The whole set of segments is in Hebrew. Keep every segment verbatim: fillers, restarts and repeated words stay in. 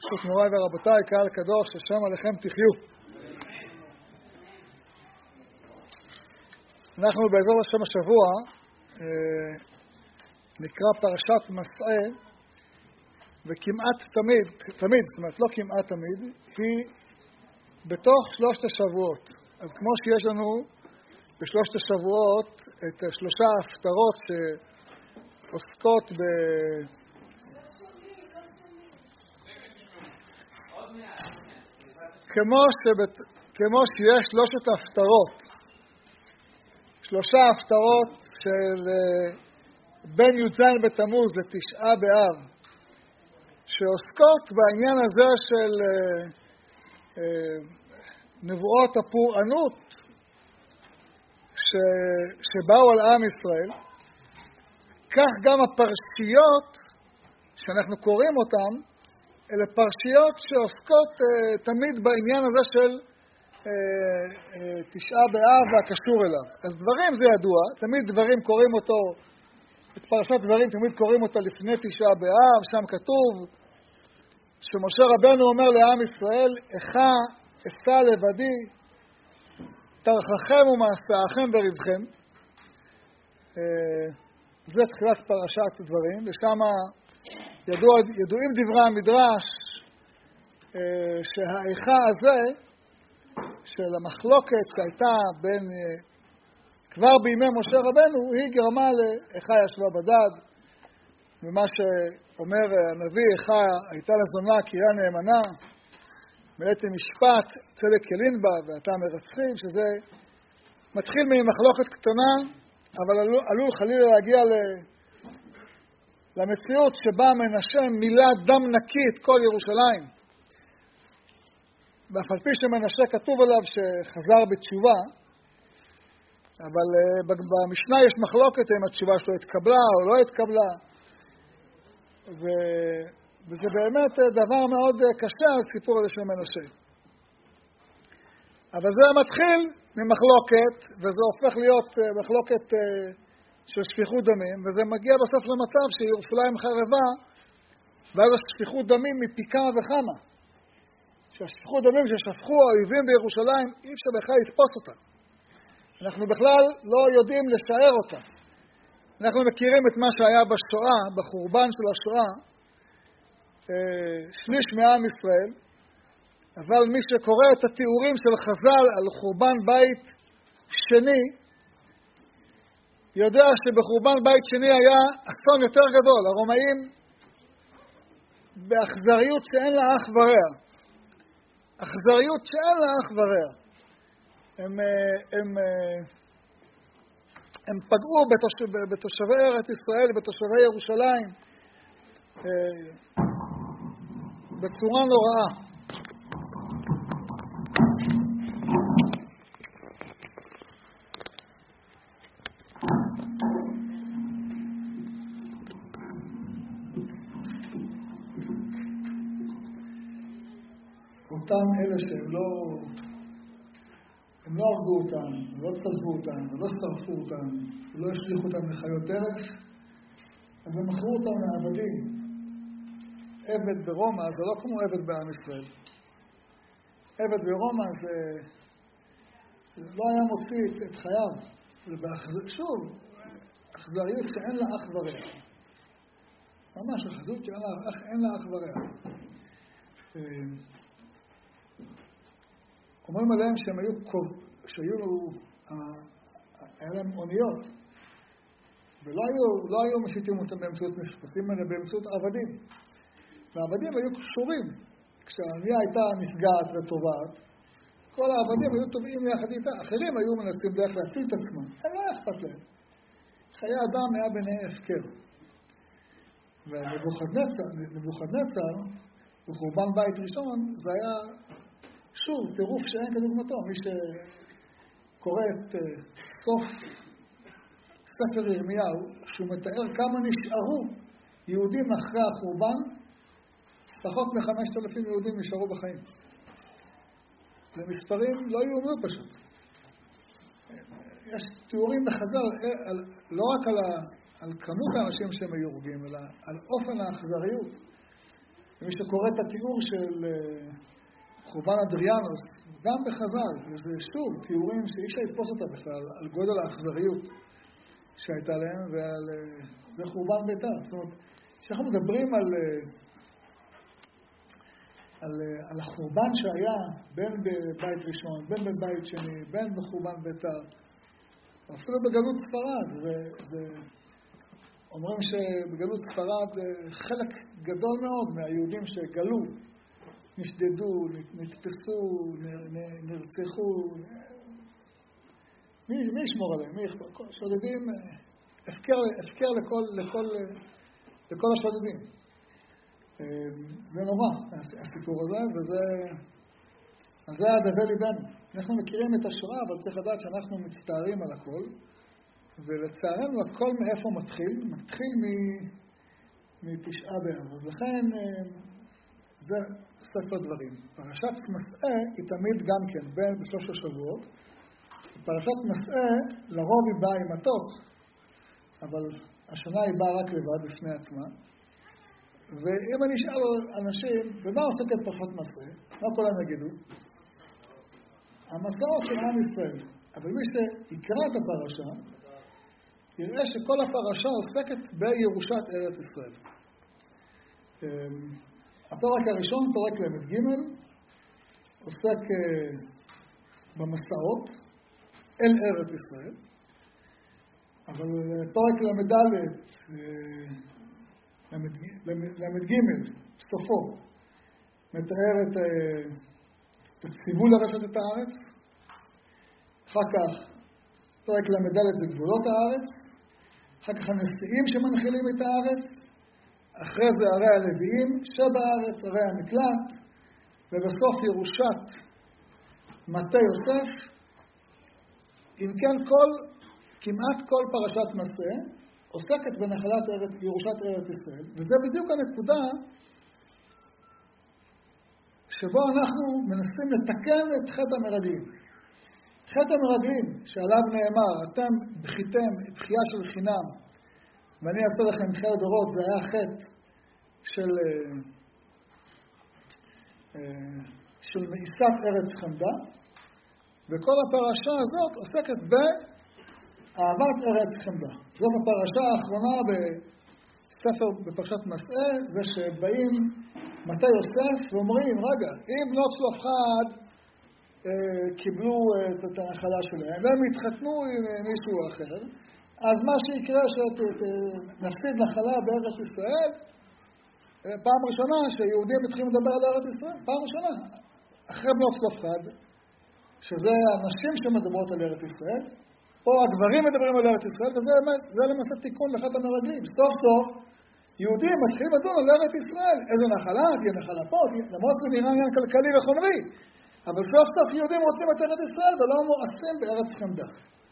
ברשות מוריי ורבותיי, קהל קדוש, השם עליכם תחיו. אנחנו בעזרת השם השבוע אה, נקרא פרשת מסעי, וכמעט תמיד, תמיד, זאת אומרת לא כמעט תמיד, היא בתוך שלושת השבועות. אז כמו שיש לנו בשלושת השבועות את שלושה ההפטרות שעוסקות ב... כמו, שבת... כמו שיש שלושת ההפטרות, שלושה ההפטרות של בין י"ז בתמוז לתשעה באב, שעוסקות בעניין הזה של נבואות הפורענות ש... שבאו על עם ישראל, כך גם הפרשיות שאנחנו קוראים אותן, אלה פרשיות שעוסקות uh, תמיד בעניין הזה של uh, uh, תשעה באב והקשור אליו. אז דברים זה ידוע, תמיד דברים קוראים אותו, את פרשת דברים תמיד קוראים אותו לפני תשעה באב, שם כתוב שמשה רבנו אומר לעם ישראל, איכה אשא לבדי, תרחכם ומעשאכם ורבכם. Uh, זה תחילת פרשת דברים, ושם ידוע, ידועים דברי המדרש אה, שהאיכה הזה של המחלוקת שהייתה בין אה, כבר בימי משה רבנו, היא גרמה לאיכה ישבה בדד, ומה שאומר הנביא, איכה הייתה לזונה קריה נאמנה, מלאתי משפט צדק ילין בה ואתה מרצחים, שזה מתחיל ממחלוקת קטנה, אבל עלול, עלול חלילה להגיע ל... למציאות שבה מנשה מילא דם נקי את כל ירושלים. ואף על פי שמנשה כתוב עליו שחזר בתשובה, אבל במשנה יש מחלוקת אם התשובה שלו התקבלה או לא התקבלה. ו... וזה באמת דבר מאוד קשה, הסיפור הזה של מנשה. אבל זה מתחיל ממחלוקת, וזה הופך להיות מחלוקת של שפיכות דמים, וזה מגיע בסוף למצב שירושלים חרבה, ואז השפיכות דמים מפי כמה וכמה. שהשפיכות דמים ששפכו האויבים בירושלים, אי אפשר בכלל לתפוס אותה. אנחנו בכלל לא יודעים לשער אותה. אנחנו מכירים את מה שהיה בשואה, בחורבן של השואה, שליש מעם ישראל, אבל מי שקורא את התיאורים של חז"ל על חורבן בית שני, יודע שבחורבן בית שני היה אסון יותר גדול. הרומאים באכזריות שאין לה אח ורע. אכזריות שאין לה אח ורע. הם, הם, הם פגעו בתושב, בתושבי ארץ ישראל, בתושבי ירושלים, בצורה נוראה. אותם אלה שהם לא, הם לא הרגו אותם, לא צלבו אותם, לא שרפו אותם, לא השליחו אותם לחיות טרף, אז הם מכרו אותם לעבדים. עבד ברומא זה לא כמו עבד בעם ישראל. עבד ברומא זה, זה לא היה מוציא את חייו. זה באחז... שוב, אכזריות שאין לה אח ורע. ממש אכזריות שאין לה, אין לה אח ורע. אומרים עליהם שהם היו, שהיו, היה להם אוניות, ולא היו, לא היו משיתים אותם באמצעות משפטים, אלא באמצעות עבדים. והעבדים היו קשורים. כשהאונייה הייתה נפגעת וטובעת, כל העבדים היו טובעים יחד איתה. אחרים היו מנסים דרך להציל את עצמם. הם לא אכפת להם. חיי אדם היה ביניהם הפקר. ונבוכדנצר, בחורבן בית ראשון, זה היה שוב, טירוף שאין כדוגמתו. מי שקורא את uh, סוף ספר ירמיהו, שהוא מתאר כמה נשארו יהודים אחרי החורבן, פחות מחמשת אלפים יהודים נשארו בחיים. זה מספרים לא יאומרו פשוט. יש תיאורים בחז"ל, לא רק על, ה, על כמות האנשים שהם היו הורגים, אלא על אופן האכזריות. ומי שקורא את התיאור של חורבן אדריאנוס, גם בחז"ל, וזה שוב תיאורים שאי אפשר לתפוס אותה בכלל, על גודל האכזריות שהייתה להם, ועל זה חורבן ביתר. זאת אומרת, כשאנחנו מדברים על, על, על החורבן שהיה בין בבית ראשון, בין בבית שני, בין בחורבן ביתר, אפילו בגלות ספרד, זה, זה, אומרים שבגלות ספרד חלק גדול מאוד מהיהודים שגלו, נשדדו, נתפסו, נרצחו. מי, מי ישמור עליהם? מי יחפור? שודדים, הפקר, הפקר לכל, לכל, לכל השודדים. זה נורא, הסיפור הזה, וזה, זה הדבר ליבנו. אנחנו מכירים את השואה, אבל צריך לדעת שאנחנו מצטערים על הכל, ולצערנו הכל מאיפה מתחיל? מתחיל מתשעה באב. אז לכן זה ספר דברים. פרשת מסעה היא תמיד גם כן בין בשלוש השבועות. פרשת מסעה לרוב היא באה עם מתוק, אבל השנה היא באה רק לבד בפני עצמה. ואם אני אשאל אנשים, במה עוסקת פרשת מסעה? מה כולם יגידו? המסעות של עם ישראל. אבל מי שיקרא את הפרשה, יראה שכל הפרשה עוסקת בירושת ארץ ישראל. הפרק הראשון, פרק למד ג', עוסק במסעות אל ארץ ישראל, אבל פרק למד ד', למד ג', סופו, מתאר את הציווי לרשת את הארץ. אחר כך פרק למד ד' זה גבולות הארץ, אחר כך הנשיאים שמנחילים את הארץ, אחרי זה ערי הלוויים שבארץ, ערי המקלט, ובסוף ירושת מטה יוסף. אם כן, כל, כמעט כל פרשת מסעה עוסקת בנחלת ארץ, ירושת ארץ ישראל, וזה בדיוק הנקודה שבו אנחנו מנסים לתקן את חטא המרגלים. חטא המרגלים שעליו נאמר, אתם בכיתם בחייה של חינם, ואני אעשה לכם חיי דורות, זה היה חטא של, של מאיסת ארץ חמדה, וכל הפרשה הזאת עוסקת באהבת ארץ חמדה. זאת הפרשה האחרונה בספר, בפרשת מסעה, זה שבאים מטה יוסף ואומרים, רגע, אם בנות צלופחד קיבלו את הנחלה שלהם, והם התחתנו עם מישהו אחר, אז מה שיקרה שנפסיד נחלה בארץ ישראל, פעם ראשונה שיהודים מתחילים לדבר על ארץ ישראל, פעם ראשונה, אחרי בנות צלופחד, שזה הנשים שמדברות על ארץ ישראל, פה הגברים מדברים על ארץ ישראל, וזה למעשה תיקון לחטא המרגלים. סוף סוף, יהודים מתחילים לדון על ארץ ישראל, איזה נחלה, תהיה נחלה פה, למרות זה נראה עניין כלכלי וחומרי, אבל סוף סוף יהודים רוצים את ארץ ישראל ולא מואסים בארץ חמדה.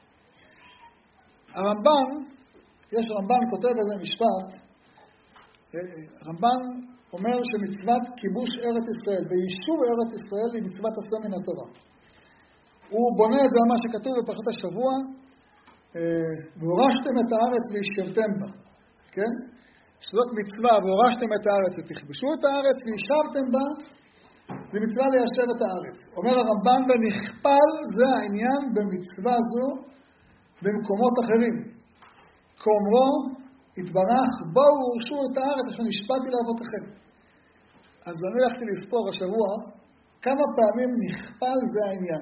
הרמב"ן, יש רמב"ן כותב איזה משפט, רמב"ן אומר שמצוות כיבוש ארץ ישראל ויישוב ארץ ישראל היא מצוות עשה מן התורה. הוא בונה את זה על מה שכתוב בפרשת השבוע, והורשתם את הארץ וישבתם בה, כן? שזאת מצווה, והורשתם את הארץ ותכבשו את הארץ וישבתם בה, זה מצווה ליישב את הארץ. אומר הרמב"ן, ונכפל זה העניין במצווה זו במקומות אחרים. כאומרו, התברך, בואו הורשו את הארץ אשר נשבעתי לאבותיכם. אז אני הלכתי לספור השבוע, כמה פעמים נכפל זה העניין.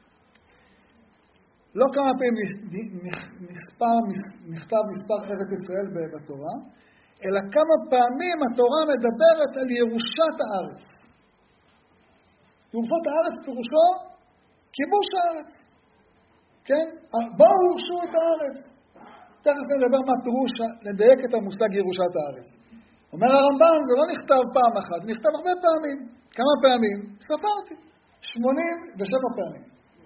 לא כמה פעמים נספר, נכתב מספר ארץ ישראל בתורה, אלא כמה פעמים התורה מדברת על ירושת הארץ. ירושת הארץ פירושו כיבוש הארץ. כן? בואו הורשו את הארץ. תכף נדבר מה פירוש, נדייק את המושג ירושת הארץ. אומר הרמב"ן, זה לא נכתב פעם אחת, זה נכתב הרבה פעמים. כמה פעמים? ספרתי. שמונים ושבע פעמים.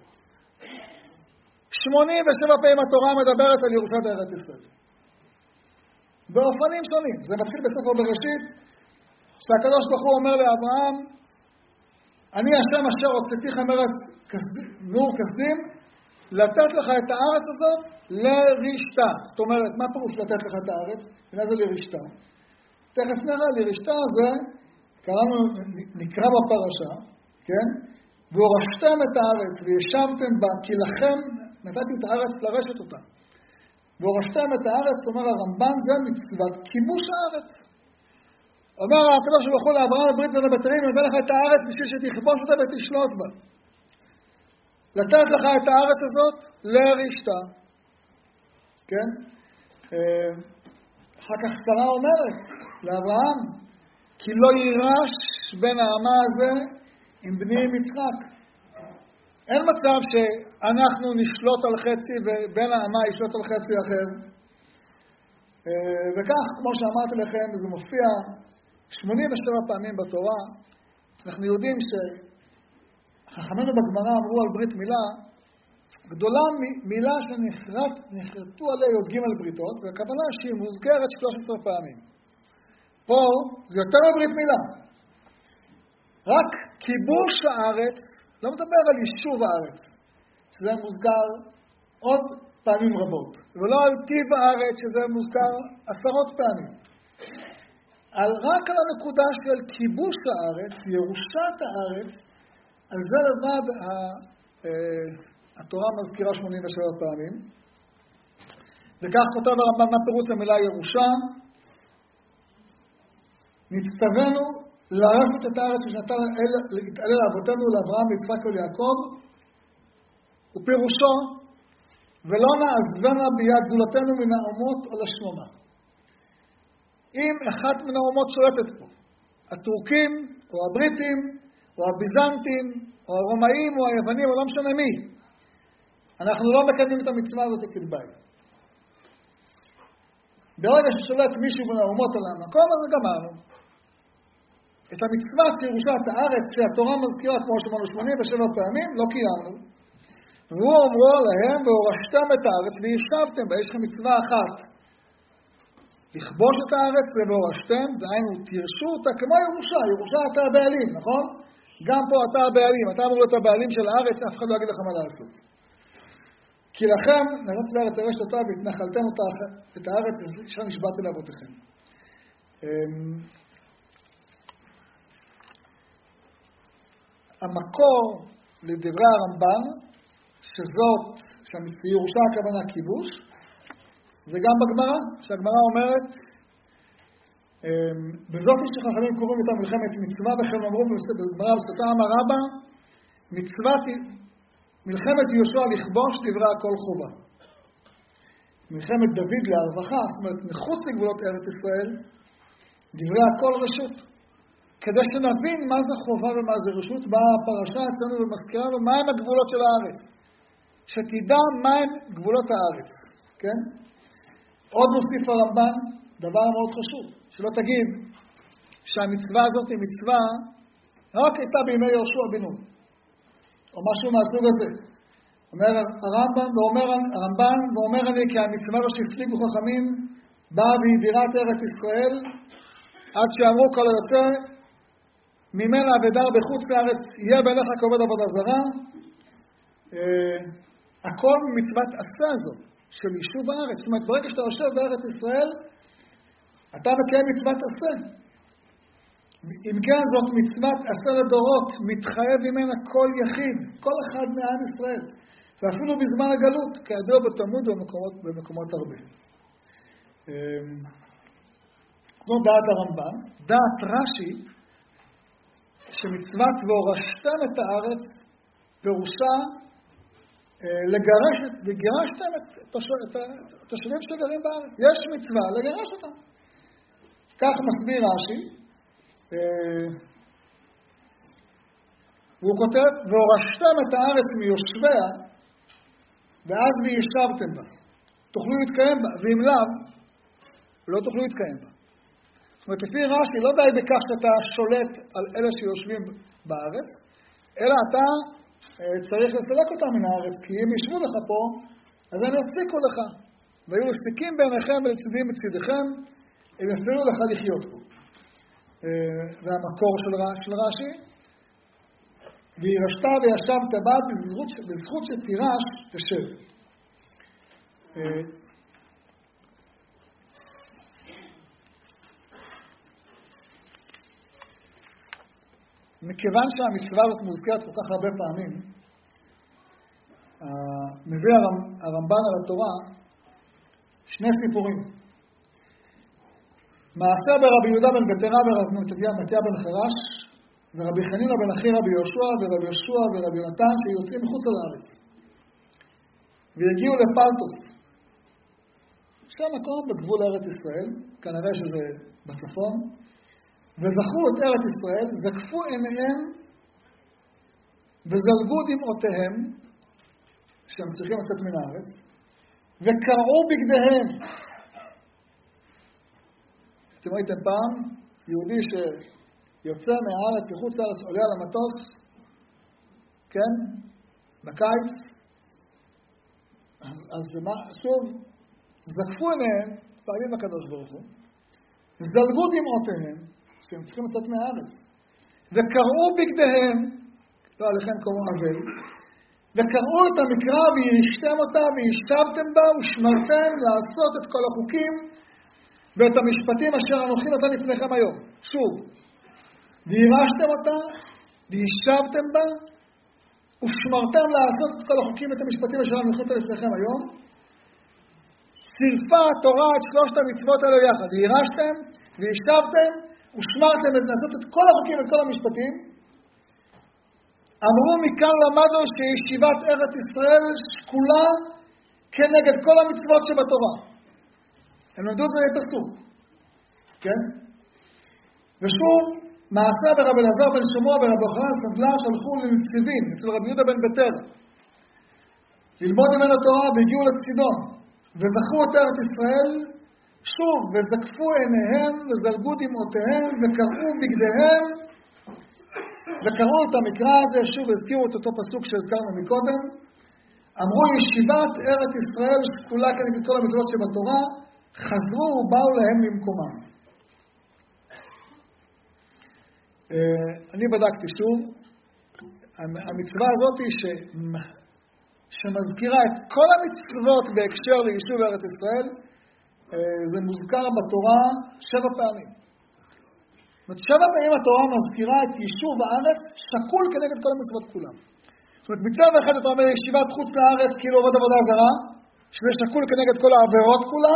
שמונים ושבע פעמים התורה מדברת על ירושת ארץ ישראל. באופנים שונים. זה מתחיל בספר בראשית, שהקדוש ברוך הוא אומר לאברהם, אני השם אשר הוצאתיך מארץ נור כסדים, לתת לך את הארץ הזאת לרשתה. זאת אומרת, מה פירוש לתת לך את הארץ? מה זה לרשתה? תכף נראה, לרשתה זה קראנו, נקרא בפרשה, כן? והורשתם את הארץ וישבתם בה, כי לכם נתתי את הארץ לרשת אותה. והורשתם את הארץ, אומר הרמב"ן, זה מצוות כיבוש הארץ. אומר הקדוש ברוך הוא לאברהם בברית בין הבתרים, נותן לך את הארץ בשביל שתכבוש אותה ותשלוט בה. לתת לך את הארץ הזאת לרשתה. כן? אחר כך שרה אומרת לאברהם, כי לא יירש בין העמה הזה עם בני עם יצחק. אין מצב שאנחנו נשלוט על חצי ובין העמה ישלוט על חצי אחר. וכך, כמו שאמרתי לכם, זה מופיע שמונים ושבע פעמים בתורה. אנחנו יודעים שחכמינו בגמרא אמרו על ברית מילה, גדולה מילה שנחרטו עליה עוד ג' בריתות, והכוונה שהיא מוזכרת שלוש עשרה פעמים. פה זה יותר מברית מילה. רק כיבוש הארץ, לא מדבר על יישוב הארץ, שזה מוזכר עוד פעמים רבות, ולא על טיב הארץ, שזה מוזכר עשרות פעמים. על, רק על הנקודה של כיבוש הארץ, ירושת הארץ, על זה לבד ה, אה, התורה מזכירה שמונים ושבע פעמים. וכך כותב הרמב"ם מה פירוש המילה ירושה, נצטווינו לרשת את הארץ שנתן להתעלל לאבותינו, לאברהם, ליצחק וליעקב, ופירושו, ולא נעזבנה ביד זולתנו מן האומות או לשמומה. אם אחת מן האומות שולטת פה, הטורקים או הבריטים או הביזנטים או הרומאים או היוונים או לא משנה מי, אנחנו לא מקדמים את המצווה הזאת כדאי. ברגע ששולט מישהו מן האומות על המקום, אז גמרנו. את המצווה של ירושת הארץ שהתורה מזכירה כמו שמונה שמונים ושבע פעמים, לא קיימנו. והוא אומרו להם, והורשתם את הארץ וישבתם בה. יש לכם מצווה אחת, לכבוש את הארץ והורשתם, דהיינו תירשו אותה כמו ירושה. ירושה אתה הבעלים, נכון? גם פה אתה הבעלים, אתה אמור להיות הבעלים של הארץ, אף אחד לא יגיד לך מה לעשות. כי לכם נתתי לארץ לרשת אותה והתנחלתם אותה, את הארץ שם נשבעתי לאבותיכם. המקור לדברי הרמב"ן, שזאת, שירושה הכוונה כיבוש, זה גם בגמרא, שהגמרא אומרת, בזאת שחכמים קוראים איתם מלחמת מצווה, וכן אמרו בגמרא בסוטה אמר רבא, מצוות מלחמת יהושע לכבוש דברי הכל חובה. מלחמת דוד להרווחה, זאת אומרת מחוץ לגבולות ארץ ישראל, דברי הכל רשות. כדי שנבין מה זה חובה ומה זה רשות, באה הפרשה אצלנו ומזכירה לנו מהם הגבולות של הארץ. שתדע מהם גבולות הארץ. כן? עוד מוסיף הרמב"ן, דבר מאוד חשוב, שלא תגיד שהמצווה הזאת היא מצווה רק הייתה בימי יהושע בן נון, או משהו מהסוג הזה. אומר הרמב"ן ואומר, הרמב"ן ואומר אני כי המצווה לא שהפליגו חכמים באה והעבירה את ארץ ישראל עד שאמרו כל היוצא ממנה ודar בחוץ לארץ יהיה בעיניך כעובד עבודה זרה. אה, הכל מצוות עשה הזו של יישוב הארץ. זאת אומרת, ברגע שאתה יושב בארץ ישראל, אתה מקיים מצוות עשה. אם כן, זאת מצוות עשה לדורות, מתחייב ממנה כל יחיד, כל אחד מעם ישראל. ואפילו בזמן הגלות, כידוע בתלמוד במקומות, במקומות הרבה. זו דעת הרמב"ן. דעת רש"י, שמצוות והורשתם את הארץ, פירושה לגרש, וגירשתם את התושבים שגרים בארץ. יש מצווה לגרש אותם. כך מסביר רש"י, והוא כותב, והורשתם את הארץ מיושביה, ואז וישבתם בה. תוכלו להתקיים בה, ואם לאו, לא תוכלו להתקיים בה. זאת אומרת, לפי רש"י, לא די בכך שאתה שולט על אלה שיושבים בארץ, אלא אתה צריך לסלק אותם מן הארץ, כי אם ישבו לך פה, אז הם יפסיקו לך. והיו לסיקים בעיניכם ולצדים בצדיכם, הם יפילו לך לחיות פה. והמקור של, של רש"י, וירשת וישבת בה בזכות, בזכות שתירש תשב. מכיוון שהמצווה הזאת מוזכרת כל כך הרבה פעמים, מביא הרמב"ן על התורה שני סיפורים. מעשה ברבי יהודה בן בטרה ורבי מתתיה בן חרש, ורבי חנינא בן אחי רבי יהושע ורבי יהושע ורבי יונתן שיוצאים מחוץ לארץ. והגיעו לפלטוס. שם מקום בגבול ארץ ישראל, כנראה שזה בצפון, וזכו את ארץ ישראל, זקפו עיניהם וזלגו דמעותיהם, שהם צריכים לצאת מן הארץ, וקרעו בגדיהם. אתם ראיתם פעם, יהודי שיוצא מהארץ לחוץ לארץ, עולה על המטוס, כן? בקיץ, אז, אז מה, שוב, זקפו עיניהם, פעלים לקדוש ברוך הוא, זלגו דמעותיהם, שהם צריכים לצאת מהארץ, וקרעו בגדיהם, לא עליכם כמו אבל, וקראו את המקרא וירשתם אותה וישתבתם בה ושמרתם לעשות את כל החוקים ואת המשפטים אשר אנוכי נותן לפניכם היום. שוב, וירשתם אותה וישתבתם בה ושמרתם לעשות את כל החוקים ואת המשפטים אשר אנוכי נותן לפניכם היום. צירפה התורה את שלושת המצוות האלו יחד. וירשתם וישתבתם ושמרתם לעשות את כל החוקים ואת כל המשפטים. אמרו מכאן למדו שישיבת ארץ ישראל שקולה כנגד כל המצוות שבתורה. הם למדו את זה בפסוק. כן? ושוב, מעשה ברבי אלעזר בן שמוע ורבי יוחנן סנדלר שלחו לנציבים אצל רבי יהודה בן בטרה ללמוד ממנו תורה והגיעו לצידון וזכו את ארץ ישראל שוב וזקפו עיניהם וזלגו דמעותיהם וקרעו בגדיהם וקראו את המקרא הזה, שוב הזכירו את אותו פסוק שהזכרנו מקודם, אמרו ישיבת ארץ ישראל שקולה כנגד כל המצוות שבתורה, חזרו ובאו להם למקומם. אני בדקתי שוב, המצווה הזאת היא ש... שמזכירה את כל המצוות בהקשר ליישוב ארץ ישראל, זה מוזכר בתורה שבע פעמים. שבע פעמים התורה מזכירה את יישוב הארץ שקול כנגד כל המצוות כולם. זאת אומרת, מצד אחד אתה אומר ישיבת חוץ לארץ כאילו עובד עבודה זרה, שזה שקול כנגד כל העבירות כולם,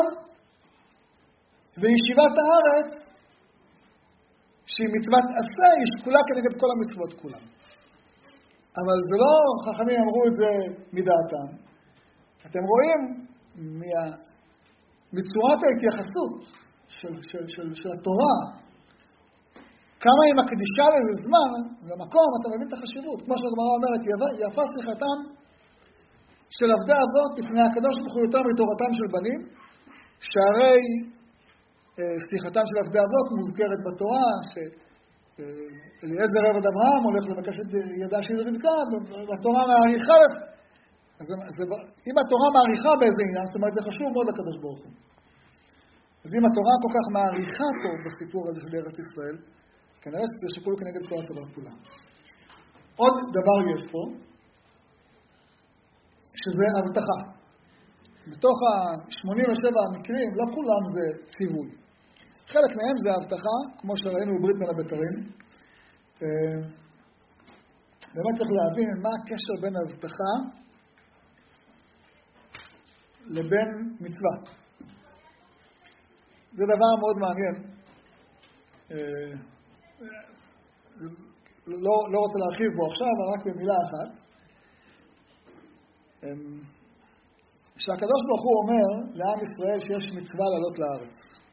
וישיבת הארץ, שהיא מצוות עשה, היא שקולה כנגד כל המצוות כולם. אבל זה לא, חכמים אמרו את זה מדעתם. אתם רואים מה... מצורת ההתייחסות של, של, של, של התורה, כמה היא מקדישה לזה זמן, במקום, אתה מבין את החשיבות. כמו שהגמרא אומרת, יפה שיחתם של עבדי אבות לפני הקדוש ברוך הוא יותר מתורתם של בנים, שהרי אה, שיחתם של עבדי אבות מוזכרת בתורה, שאליעזר עבד אברהם הולך לבקש את ידה של רבקה, והתורה מעריכה, אז זה, אם התורה מעריכה באיזה עניין, זאת אומרת, זה חשוב מאוד לקדוש ברוך הוא. אז אם התורה כל כך מעריכה פה בסיפור הזה של ארץ ישראל, כנראה שזה שקול כנגד כל התורה כולה. עוד דבר יש פה, שזה הבטחה. בתוך ה-שמונים ושבע המקרים, לא כולם זה ציווי. חלק מהם זה הבטחה, כמו שראינו בברית בין הבתרים. באמת צריך להבין מה הקשר בין הבטחה לבין מצווה. זה דבר מאוד מעניין. לא, לא רוצה להרחיב בו עכשיו, אבל רק במילה אחת. שהקדוש ברוך הוא אומר לעם ישראל שיש מצווה לעלות לארץ.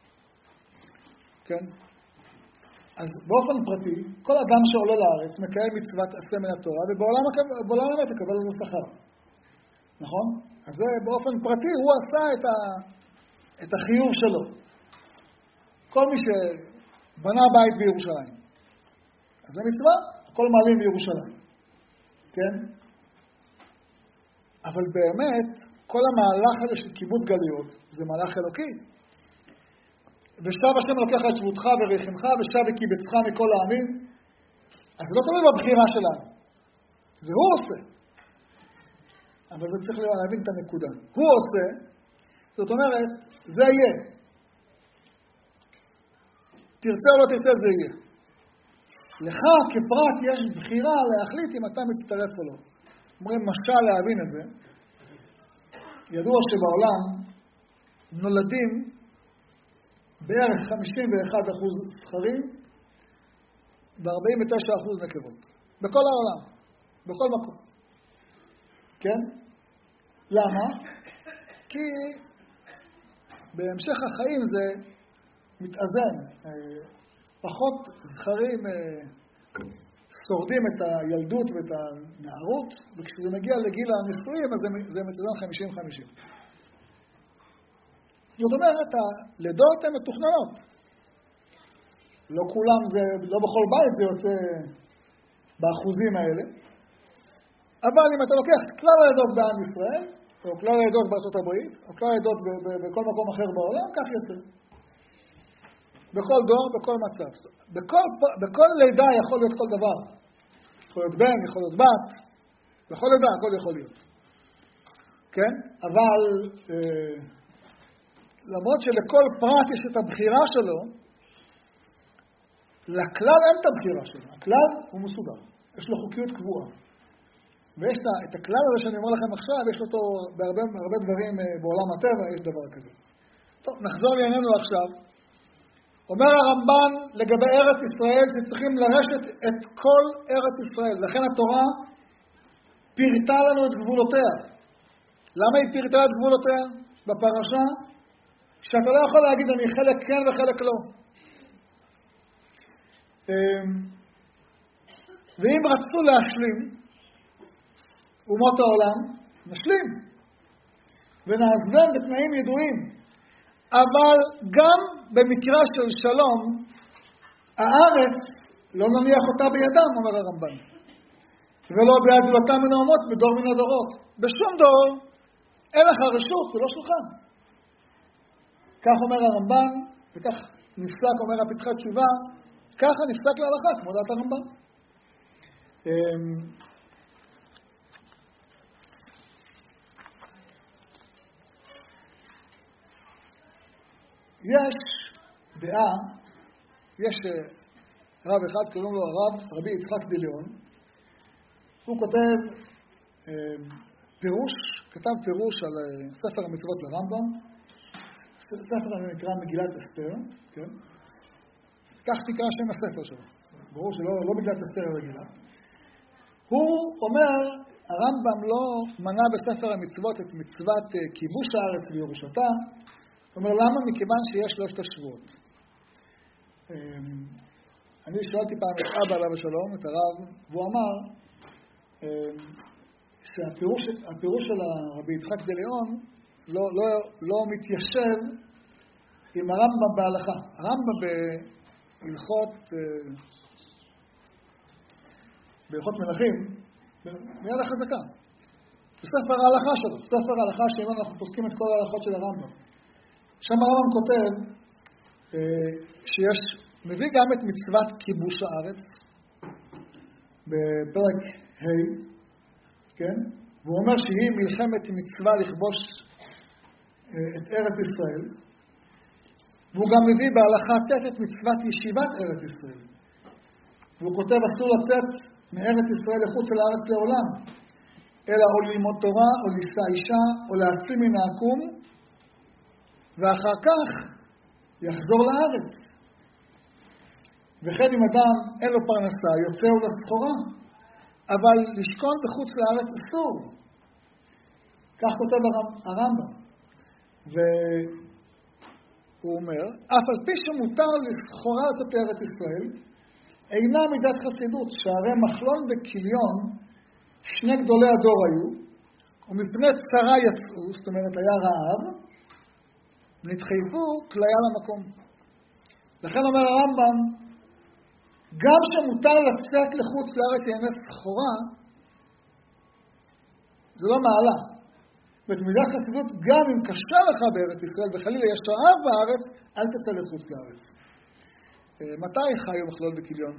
כן? אז באופן פרטי, כל אדם שעולה לארץ מקיים מצוות עשה מן התורה, ובעולם האמת יקבל לזה שכר. נכון? אז זה באופן פרטי, הוא עשה את, ה, את החיוב שלו. כל מי שבנה בית בירושלים. אז זה מצווה, הכל מעלים בירושלים. כן? אבל באמת, כל המהלך הזה של קיבוץ גלויות, זה מהלך אלוקי. ושב השם לוקח את שבותך ורחמך, ושב וקיבצך מכל העמים. אז זה לא תלוי בבחירה שלנו. זה הוא עושה. אבל זה צריך להבין את הנקודה. הוא עושה, זאת אומרת, זה יהיה. תרצה או לא תרצה, זה יהיה. לך כפרט יש בחירה להחליט אם אתה מצטרף או לא. אומרים משל להבין את זה. ידוע שבעולם נולדים בערך חמישים ואחד אחוז זכרים ו-ארבעים ותשעה אחוז נקבות. בכל העולם. בכל מקום. כן? למה? כי בהמשך החיים זה מתאזן. פחות זכרים שורדים את הילדות ואת הנערות, וכשזה מגיע לגיל הנישואים, אז זה מתאזן חמישים חמישים. זאת אומרת, הלידות הן מתוכננות. לא כולם זה, לא בכל בית זה יוצא באחוזים האלה. אבל אם אתה לוקח כלל הלידות בעם ישראל, או כלל הלידות בארצות הברית, או כלל הלידות בכל מקום אחר בעולם, כך יוצא. בכל דור, בכל מצב. בכל, בכל לידה יכול להיות כל דבר. יכול להיות בן, יכול להיות בת. בכל לידה הכל יכול להיות. כן? אבל אה, למרות שלכל פרט יש את הבחירה שלו, לכלל אין את הבחירה שלו. הכלל הוא מסודר. יש לו חוקיות קבועה. ויש את הכלל הזה שאני אומר לכם עכשיו, יש אותו בהרבה הרבה דברים בעולם הטבע, יש דבר כזה. טוב, נחזור לענייננו עכשיו. אומר הרמב"ן לגבי ארץ ישראל שצריכים לרשת את כל ארץ ישראל. לכן התורה פירטה לנו את גבולותיה. למה היא פירטה את גבולותיה? בפרשה שאתה לא יכול להגיד אני חלק כן וחלק לא. ואם רצו להשלים אומות העולם, נשלים ונעזבם בתנאים ידועים. אבל גם במקרה של שלום, הארץ לא נניח אותה בידם, אומר הרמב"ן. ולא בהגלותם מן האומות בדור מן הדורות. בשום דור אין לך רשות, זה לא שלך. כך אומר הרמב"ן, וכך נפסק, אומר הפתחי תשובה, ככה נפסק להלכה, כמו דעת הרמב"ן. יש דעה, יש רב אחד, קוראים לו הרב רבי יצחק דליון, הוא כותב אה, פירוש, כתב פירוש על ספר המצוות לרמב"ם, ספר הזה נקרא מגילת אסתר, כן? כך תקרא שם הספר שלו, ברור שלא לא מגילת אסתר הרגילה. הוא אומר, הרמב"ם לא מנה בספר המצוות את מצוות כיבוש הארץ וירושתה, הוא אומר, למה? מכיוון שיש שלושת השבועות. אני שאלתי פעם את אבא עליו השלום, את הרב, והוא אמר שהפירוש הפירוש של הרבי יצחק דליון לא, לא, לא מתיישב עם הרמב"ם בהלכה. הרמב"ם בהלכות, בהלכות מלכים, מיד החזקה. בספר ההלכה שלו, ספר ההלכה שאם אנחנו פוסקים את כל ההלכות של הרמב"ם. שם הרמב"ם כותב אה, שיש, מביא גם את מצוות כיבוש הארץ בפרק ה', כן? והוא אומר שהיא מלחמת מצווה לכבוש אה, את ארץ ישראל. והוא גם מביא בהלכה ט' את מצוות ישיבת ארץ ישראל. והוא כותב אסור לצאת מארץ ישראל לחוץ אל הארץ לעולם, אלא או ללמוד תורה, או לישא אישה, או להציל מן העקום, ואחר כך יחזור לארץ. וכן אם אדם אין לו פרנסה, יוצא לו לסחורה, אבל לשכון בחוץ לארץ אסור. כך כותב הרמב"ם. והוא אומר, אף על פי שמותר לסחורה לצאת לארץ ישראל, אינה מידת חסידות, שהרי מחלון וכיליון, שני גדולי הדור היו, ומפני צרה יצאו, זאת אומרת היה רעב, נתחייבו כליה למקום. לכן אומר הרמב"ם, גם שמותר לצאת לחוץ לארץ לענייני סחורה, זה לא מעלה. ובמידת חסידות, גם אם קשה לך בארץ ישראל, וחלילה יש רעב בארץ, אל תצא לחוץ לארץ. מתי חיו מחלון וכיליון?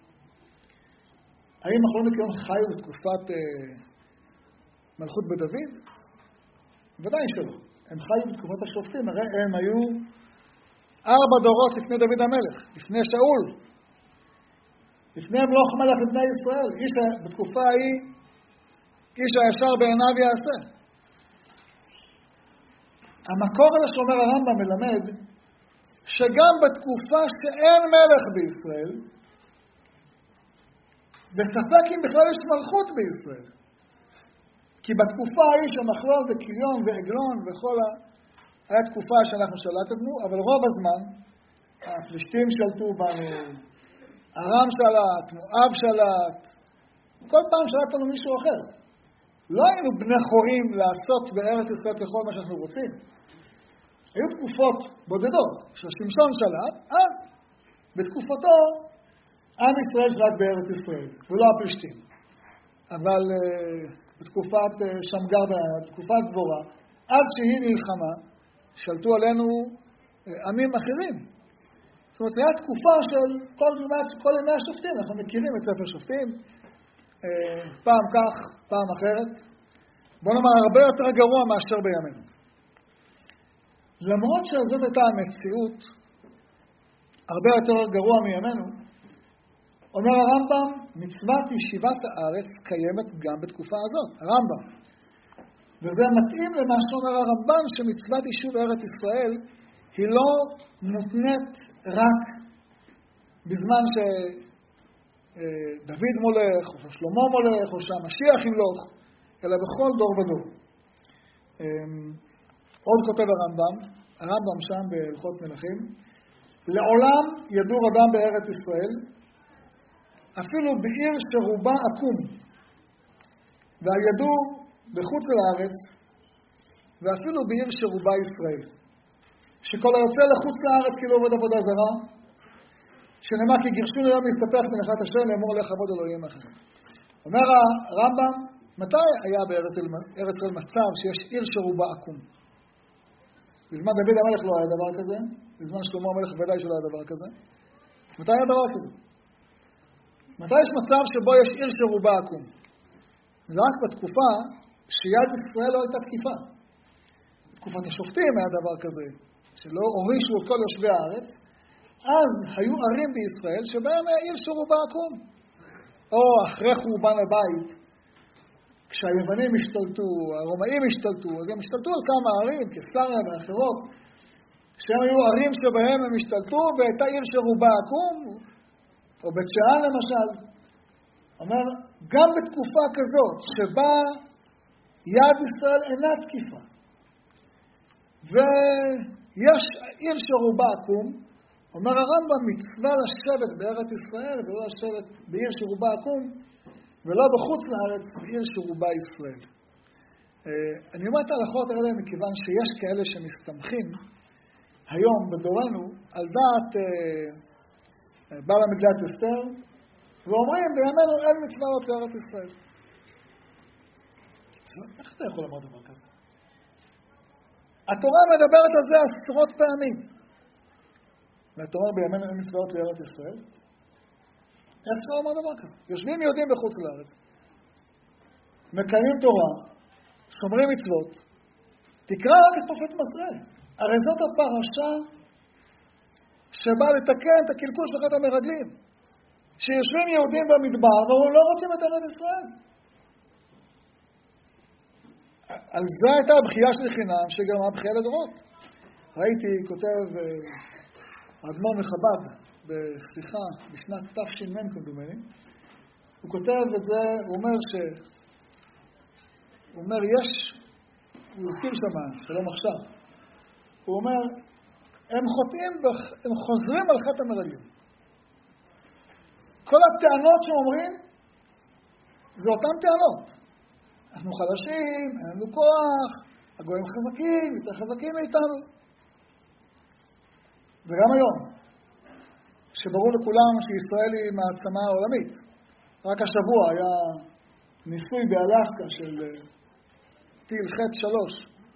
האם מחלון וכיליון חיו בתקופת מלכות בדוד? ודאי שלא. הם חיו בתקופת השופטים, הרי הם היו ארבע דורות לפני דוד המלך, לפני שאול. לפניהם לא מלך לבני ישראל, איש בתקופה ההיא, איש הישר בעיניו יעשה. המקור הזה שאומר הרמב"ם מלמד, שגם בתקופה שאין מלך בישראל, בספק אם בכלל יש מלכות בישראל. כי בתקופה ההיא שמחלול וקיליון ועגלון וכל ה... היה תקופה שאנחנו שלטנו, אבל רוב הזמן הפלישתים שלטו בנו, ארם שלט, מואב שלט, כל פעם שלטנו מישהו אחר. לא היינו בני חורים לעשות בארץ ישראל ככל מה שאנחנו רוצים. היו תקופות בודדות, כששמשון שלט, אז בתקופתו עם ישראל שלט בארץ ישראל, ולא הפלישתים. אבל uh, בתקופת uh, שמגר, בתקופת דבורה, עד שהיא נלחמה, שלטו עלינו uh, עמים אחרים. זאת אומרת, היה תקופה של כל, כל ימי השופטים, אנחנו מכירים את ספר שופטים, uh, פעם כך, פעם אחרת. בוא נאמר, הרבה יותר גרוע מאשר בימינו. למרות שזאת הייתה המציאות, הרבה יותר גרוע מימינו, אומר הרמב"ם, מצוות ישיבת הארץ קיימת גם בתקופה הזאת, הרמב"ם. וזה מתאים למה שאומר הרמב"ם, שמצוות יישוב ארץ ישראל היא לא מותנית רק בזמן שדוד מולך, או שלמה מולך, או שהמשיח ימלוך, אלא בכל דור ודור. עוד כותב הרמב"ם, הרמב"ם שם בהלכות מלכים, לעולם ידור אדם בארץ ישראל, אפילו בעיר שרובה עקום, והידור בחוץ לארץ, ואפילו בעיר שרובה ישראל. שכל היוצא לחוץ לארץ כאילו עובד עבודה זרה, שנאמר כי גירשון היום להסתפח מנחת השם לאמור לך עבוד אלוהים אחרים. אומר הרמב"ם, מתי היה בארץ ישראל מצב שיש עיר שרובה עקום? בזמן דוד המלך לא היה דבר כזה, בזמן שלמה המלך ודאי שלא היה דבר כזה. מתי היה דבר כזה? מתי יש מצב שבו יש עיר שרובה עקום? זה רק בתקופה שיד ישראל לא הייתה תקיפה. בתקופת השופטים היה דבר כזה, שלא הורישו את כל יושבי הארץ, אז היו ערים בישראל שבהם היה עיר שרובה עקום. או אחרי חורבן הבית, כשהיוונים השתלטו, הרומאים השתלטו, אז הם השתלטו על כמה ערים, קיסריה ואחרות, שהם היו ערים שבהם הם השתלטו, והייתה עיר שרובה עקום, או בית שאן למשל. אומר, גם בתקופה כזאת, שבה יד ישראל אינה תקיפה, ויש עיר שרובה עקום, אומר הרמב"ם, מצווה לשבת בארץ ישראל, ולא לשבת בעיר שרובה עקום, ולא בחוץ לארץ, בעיר שרובה ישראל. אני אומר את ההלכות האלה מכיוון שיש כאלה שמסתמכים היום בדורנו על דעת בעל המגילת אסתר, ואומרים בימינו אין מצוות לארץ ישראל. איך אתה יכול לומר דבר כזה? התורה מדברת על זה עשרות פעמים. והתורה בימינו אין מצוות לארץ ישראל. איך אפשר לומר דבר כזה? יושבים יהודים בחוץ לארץ, מקיימים תורה, שומרים מצוות, תקרא רק את פרופט מסעי. הרי זאת הפרשה שבאה לתקן את הקלקול של חטא המרגלים. שיושבים יהודים במדבר ולא רוצים את ארץ ישראל. על זה הייתה הבחייה של חינם שגרמה בחייה לדורות. ראיתי, כותב האדמו"ר מחב"ד בשיחה בשנת תש"מ כמדומני, הוא כותב את זה, הוא אומר ש... הוא אומר, יש, הוא הזכיר שמה, שלום עכשיו, הוא אומר, הם חוטאים, הם חוזרים על חטא המרגלים. כל הטענות שאומרים, זה אותן טענות. אנחנו חלשים, אין לנו כוח, הגויים חזקים, יותר חזקים מאיתנו. וגם היום, שברור לכולם שישראל היא מעצמה עולמית. רק השבוע היה ניסוי באלסקה של טיל חץ שלוש,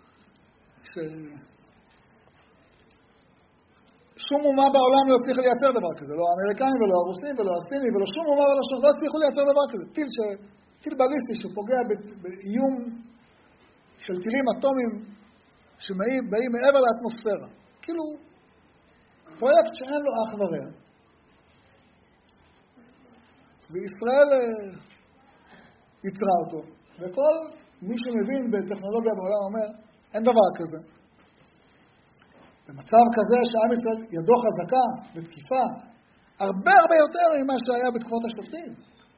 ששום אומה בעולם לא הצליחה לייצר דבר כזה. לא האמריקאים ולא הרוסים ולא הסינים ולא שום אומה ולא שום, לא הצליחו לייצר דבר כזה. טיל, ש... טיל בליסטי שפוגע באיום של טילים אטומיים שבאים מעבר לאטמוספירה. כאילו, פרויקט שאין לו אח ורע. וישראל יצרה אותו. וכל מי שמבין בטכנולוגיה בעולם אומר, אין דבר כזה. במצב כזה שעם ישראל ידו חזקה ותקיפה, הרבה הרבה יותר ממה שהיה בתקופות השופטים.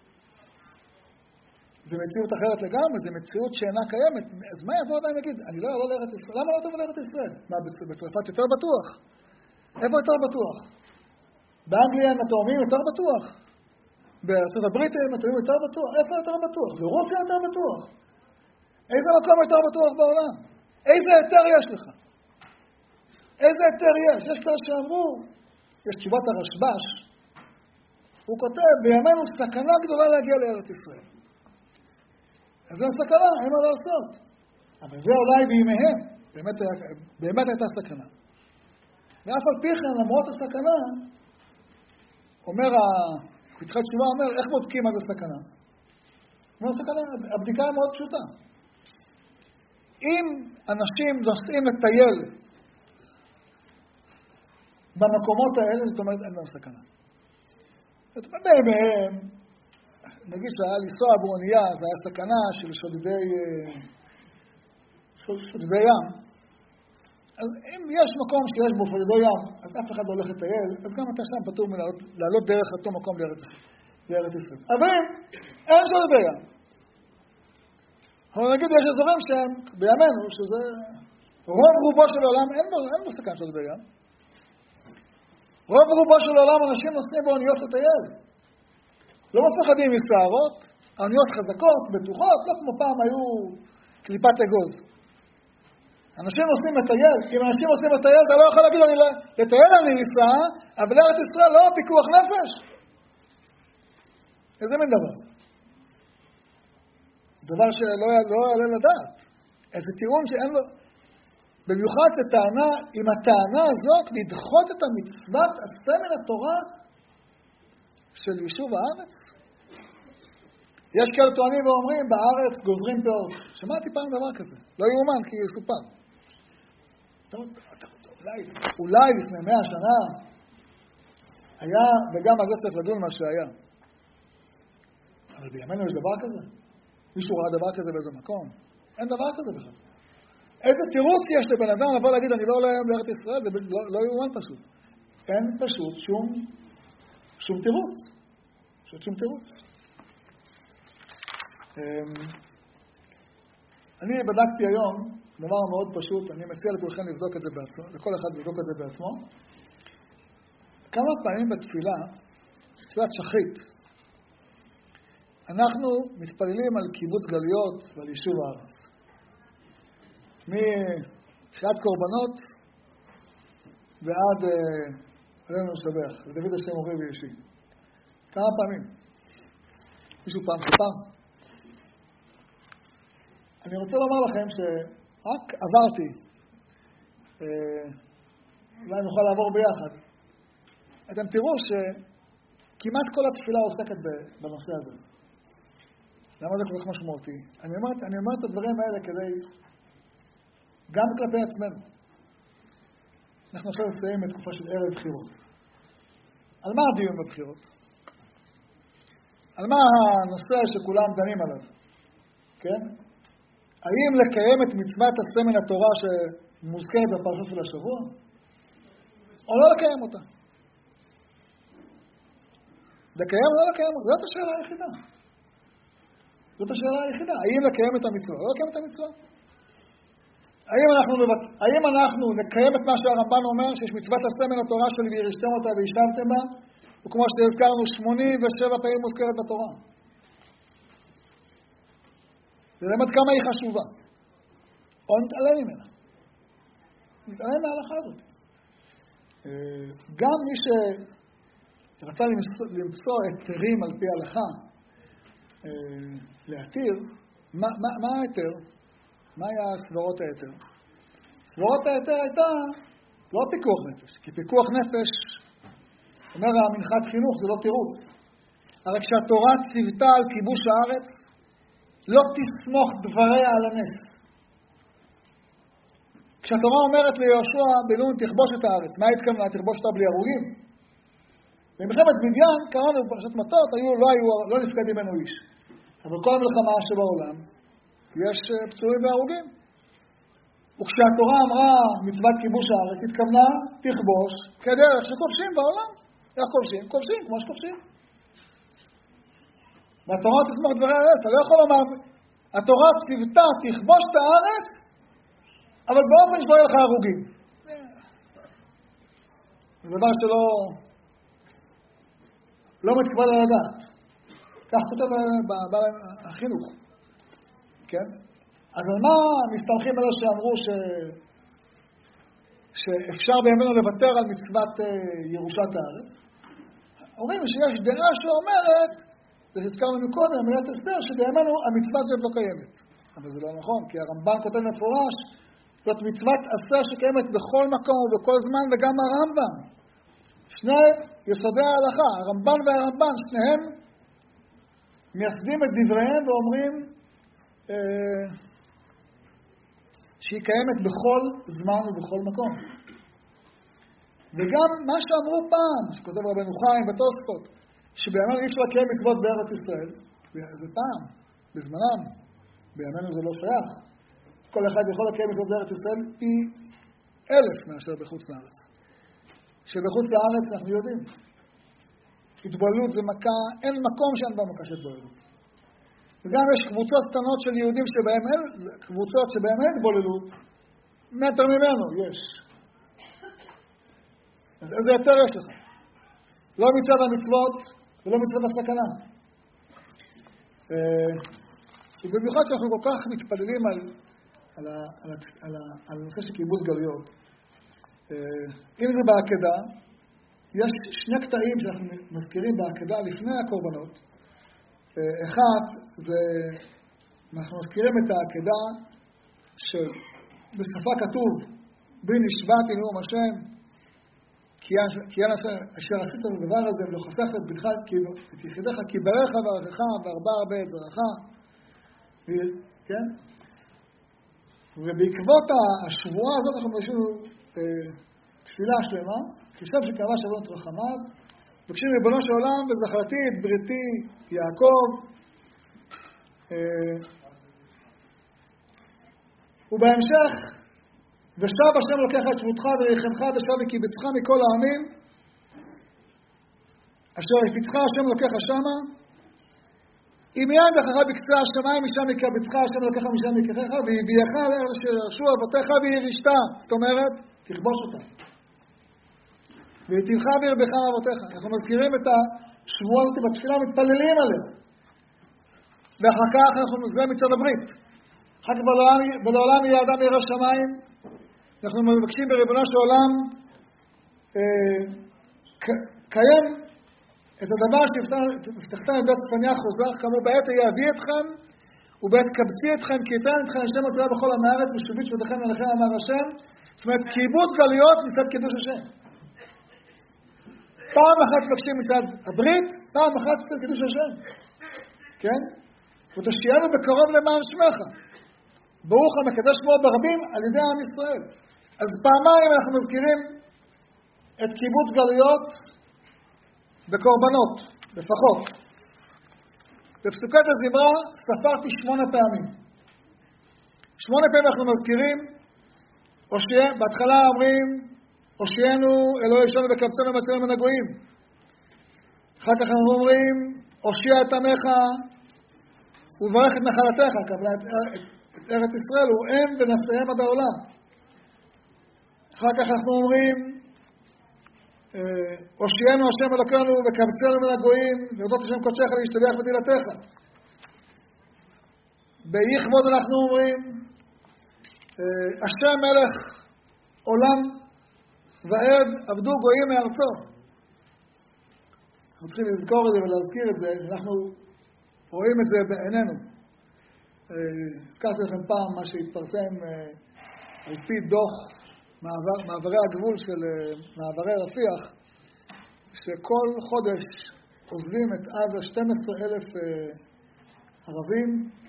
זה מציאות אחרת לגמרי, זה מציאות שאינה קיימת. אז מה יבוא אדם יגיד? אני לא אעבור לארץ ישראל. למה לא תבוא לארץ ישראל? מה, בצרפת יותר בטוח? איפה יותר בטוח? באנגליה הם התאומים יותר בטוח? בארצות הברית הם התאומים יותר בטוח? איפה יותר בטוח? ברוסיה יותר בטוח? איזה מקום יותר בטוח בעולם? איזה היתר יש לך? איזה היתר יש? יש כאלה שאמרו, יש תשובת הרשב"ש, הוא כותב, בימינו סכנה גדולה להגיע לארץ ישראל. אז זו סכנה, אין מה לעשות. אבל זה אולי בימיהם, באמת, באמת הייתה סכנה. ואף על פי כן, למרות הסכנה, אומר, פתחי תשובה אומר, איך בודקים מה זה סכנה? מה זה סכנה? הבדיקה היא מאוד פשוטה. אם אנשים נוסעים לטייל במקומות האלה, זאת אומרת, אין להם סכנה. זאת אומרת, בימיהם, נגיד שהיה לנסוע באונייה, זה היה סכנה של שודדי, שודדי ים. אז אם יש מקום שיש בו שודדי ים, אז אף אחד לא הולך לטייל, אז גם אתה שם פטור מלעלות דרך אותו מקום לארץ ישראל. אבל אין שודדי ים. אבל נגיד, יש אזורים שהם, בימינו, שזה רוב רובו של העולם, אין בו, אין בו סכנה שודדי ים. רוב רובו של העולם אנשים נוסעים באוניות לטייל. לא מפחדים מסערות, האוניות חזקות, בטוחות, לא כמו פעם היו קליפת אגוז. אנשים נוסעים לטייל, אם אנשים נוסעים לטייל, אתה לא יכול להגיד, אני לטייל אני ניסע, אבל לארץ ישראל לא פיקוח נפש. איזה מין דבר? דבר שלא יעלה לדעת. איזה טיעון שאין לו... במיוחד שטענה, עם הטענה הזאת, לדחות את המצוות הסמל התורה של יישוב הארץ. יש כאלה טוענים ואומרים, בארץ גוזרים פאות. שמעתי פעם דבר כזה. לא יאומן, כי יסופר. אולי, אולי לפני מאה שנה היה, וגם על זה צריך לדון מה שהיה. אבל בימינו יש דבר כזה? מישהו ראה דבר כזה באיזה מקום? אין דבר כזה בכלל. איזה תירוץ יש לבן אדם לבוא להגיד, אני לא עולה היום לארץ ישראל, זה לא, לא יאומן פשוט. אין פשוט שום, שום תירוץ. פשוט שום תירוץ. אני בדקתי היום דבר מאוד פשוט, אני מציע לכולכם לבדוק את זה בעצמו, לכל אחד לבדוק את זה בעצמו. כמה פעמים בתפילה, תפילת שחרית, אנחנו מתפללים על קיבוץ גלויות ועל יישוב הארץ. מתחילת קורבנות ועד עלינו לשבח, ודוד השם אורי וישי. כמה פעמים? מישהו פעם ספר? אני רוצה לומר לכם שרק עברתי, אולי נוכל לעבור ביחד, אתם תראו שכמעט כל התפילה עוסקת בנושא הזה. למה זה כל כך משמעותי? אני אומר, אני אומר את הדברים האלה כדי, גם כלפי עצמנו. אנחנו עכשיו נסיים בתקופה של ערב בחירות. על מה הדיון בבחירות? על מה הנושא שכולם דנים עליו? כן? האם לקיים את מצוות הסמל התורה שמוזכרת בפרשה של השבוע? או לא לקיים אותה? לקיים או לא לקיים אותה? זאת השאלה היחידה. זאת השאלה היחידה. האם לקיים את המצווה? לא לקיים את המצווה? האם אנחנו, האם אנחנו נקיים את מה שהרמב"ן אומר, שיש מצוות הסמל התורה של וירשתם אותה וישבתם בה, וכמו שהזכרנו, שמונים ושבע פעמים מוזכרת בתורה. זה באמת כמה היא חשובה. או נתעלם ממנה. נתעלם מההלכה הזאת. גם מי שרצה למצוא היתרים על פי ההלכה, להתיר, מה, מה, מה ההיתר? מה היה סברות ההיתר? סברות ההיתר הייתה לא פיקוח נפש, כי פיקוח נפש, אומר המנחת חינוך, זה לא תירוץ. הרי כשהתורה ציוותה על כיבוש הארץ, לא תסמוך דבריה על הנס. כשהתורה אומרת ליהושע בן נון תכבוש את הארץ, מה התכוונה? תכבוש אותה בלי הרוגים? במלחמת מדיין, קראנו בפרשת מטות, היו, לא, היו, לא נפקד ממנו איש. אבל כל המלחמה שבעולם, יש פצועים והרוגים. וכשהתורה אמרה מצוות כיבוש הארץ, התכוונה תכבוש כדרך שכובשים בעולם. איך כובשים? כובשים, כמו שכובשים. והתורה תסמוך דברי הארץ, אתה לא יכול לומר, התורה ציוותה תכבוש את הארץ, אבל באופן שלא יהיה לך הרוגים. זה דבר שלא לא מתקבל על הדעת. כך כותב החינוך. כן? אז על מה מסתמכים אלה שאמרו ש... שאפשר בימינו לוותר על מצוות ירושת הארץ? אומרים שיש דעה שאומרת, זה שהזכרנו מקודם, מילת הסבר, שבימינו המצווה הזאת לא קיימת. אבל זה לא נכון, כי הרמב"ן כותב מפורש, זאת מצוות עשה שקיימת בכל מקום ובכל זמן, וגם הרמב"ם. שני יסודי ההלכה, הרמב"ן והרמב"ן, שניהם מייסדים את דבריהם ואומרים אה, שהיא קיימת בכל זמן ובכל מקום. וגם מה שאמרו פעם, שכותב רבנו חיים בתוספות, שבימינו אי אפשר לקיים מצוות בארץ ישראל, זה פעם, בזמנם, בימינו זה לא שייך. כל אחד יכול לקיים מצוות בארץ ישראל פי אלף מאשר בחוץ לארץ. שבחוץ לארץ אנחנו יודעים. התבוללות זה מכה, אין מקום שאין בה מכה של התבוללות. וגם יש קבוצות קטנות של יהודים שבהם אין, קבוצות שבהם אין התבוללות, מטר ממנו יש. אז איזה יותר יש לך? לא מצוות המצוות ולא מצוות הסכנה. ובמיוחד שאנחנו כל כך מתפללים על, על, ה, על, ה, על, ה, על הנושא של קיבוץ גלויות. אם זה בעקדה, יש שני קטעים שאנחנו מזכירים בעקדה לפני הקורבנות. אחד, זה, אנחנו מזכירים את העקדה שבשפה כתוב, בי נשבעתי נאום השם, כי אין אשר עשית את הדבר הזה ולא חסכת את בנך, את יחידך, כי ברך וערכך והרבה הרבה את זרעך. כן? ובעקבות השבועה הזאת אנחנו מבקשים אה, תפילה שלמה, כשם שקרבה שבועות רחמיו, מבקשים ריבונו של עולם וזכרתי את בריתי יעקב, אה, ובהמשך, ושב השם לוקח את שבותך וריחמך ושב וקיבצך מכל העמים, אשר הפיצך השם לוקח השמה, אם יד אחריו בקצה השמיים משם יקבצך השם לוקח משם יקחך, והביאך לארץ שירשו אבותיך וירישתה, זאת אומרת, תכבוש אותה. והיטיבך וירבך אבותיך. אנחנו מזכירים את השבועה הזאת בתפילה, מתפללים עליה. ואחר כך אנחנו, זה מצד הברית. אחר כך בלעולם יהיה אדם ירא שמיים, אנחנו מבקשים בריבונו של עולם אה, קיים את הדבר שהבטחתם את בית צפניה חוזר, כאמור בעת יביא אתכם ובעת קבצי אתכם כי יתן אתכם השם התורה בכל עם הארץ ושובית שבותכם ללכם אמר השם. זאת אומרת קיבוץ גלויות מצד קידוש השם. פעם אחת מבקשים מצד הברית, פעם אחת מצד קידוש השם. כן? ותשקיענו בקרוב למען שמך. ברוך המקדש שמו ברבים על ידי עם ישראל. אז פעמיים אנחנו מזכירים את קיבוץ גלויות בקורבנות, לפחות. בפסוקת הזמרה ספרתי שמונה פעמים. שמונה פעמים אנחנו מזכירים, הושיע, בהתחלה אומרים, הושיענו אלוהי שלנו וקבצנו ומצילנו מן הגויים. אחר כך אנחנו אומרים, הושיע את עמך וברך את נחלתך, קבלה את, את ארץ ישראל, הוא אם ונשיאם עד העולם. אחר כך אנחנו אומרים, הושיענו השם אלוקינו וקבצנו מן הגויים, להודות השם קודשך להשתבח בתהילתך. ביכבוד אנחנו אומרים, השם מלך עולם ועד עבדו גויים מארצו. אנחנו צריכים לזכור את זה ולהזכיר את זה, אנחנו רואים את זה בעינינו. הזכרתי לכם פעם מה שהתפרסם על פי דוח מעבר, מעברי הגבול של מעברי רפיח, שכל חודש עוזבים את עזה שנים עשר אלף ערבים,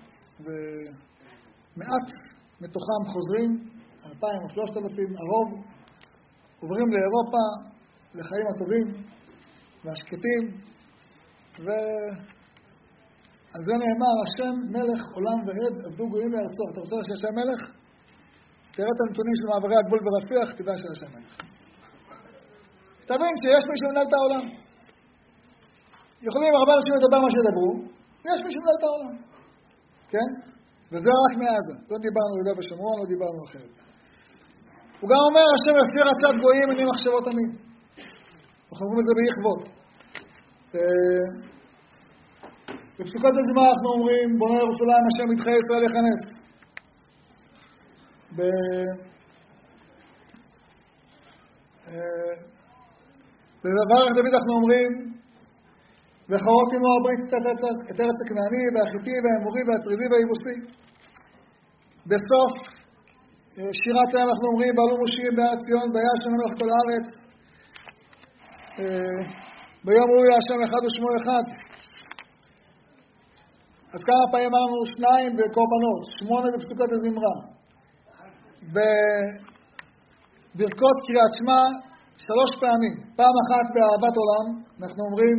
ומעט מתוכם חוזרים, אלפיים או שלושת אלפים, הרוב עוברים לאירופה לחיים הטובים, והשקטים, ועל זה נאמר, השם מלך עולם ועד, עבדו גויים בארצו. אתה רוצה שהשם מלך? תראה את הנתונים של מעברי הגבול ברפיח, תדע שהשם מלך. תבין שיש מי שמנהל את העולם. יכולים הרבה אנשים לדבר מה שידברו, יש מי שמנהל את העולם. כן? וזה רק מעזה. לא דיברנו יהודה ושומרון, לא דיברנו אחרת. הוא גם אומר, השם הפיר עצת גויים מני מחשבות עמים. אנחנו אומרים את זה ביכבוד. בפסוקת הזמר אנחנו אומרים, בונה ירושלים השם ידחה ישראל יכנס. ב... בברך דוד אנחנו אומרים, וחרות עמו הברית את ארץ הכנעני והחיתי והאמורי והפריזי והיבוסי. בסוף שירת הים אנחנו אומרים, בעלו מושיעים בארץ ציון, והיה השם מלך כל הארץ. ביום ראוי להשם אחד ושמו אחד. אז כמה פעמים אמרנו שניים בקורבנות, שמונה בפסוקת הזמרה. בברכות קריאת שמע שלוש פעמים. פעם אחת באהבת עולם, אנחנו אומרים,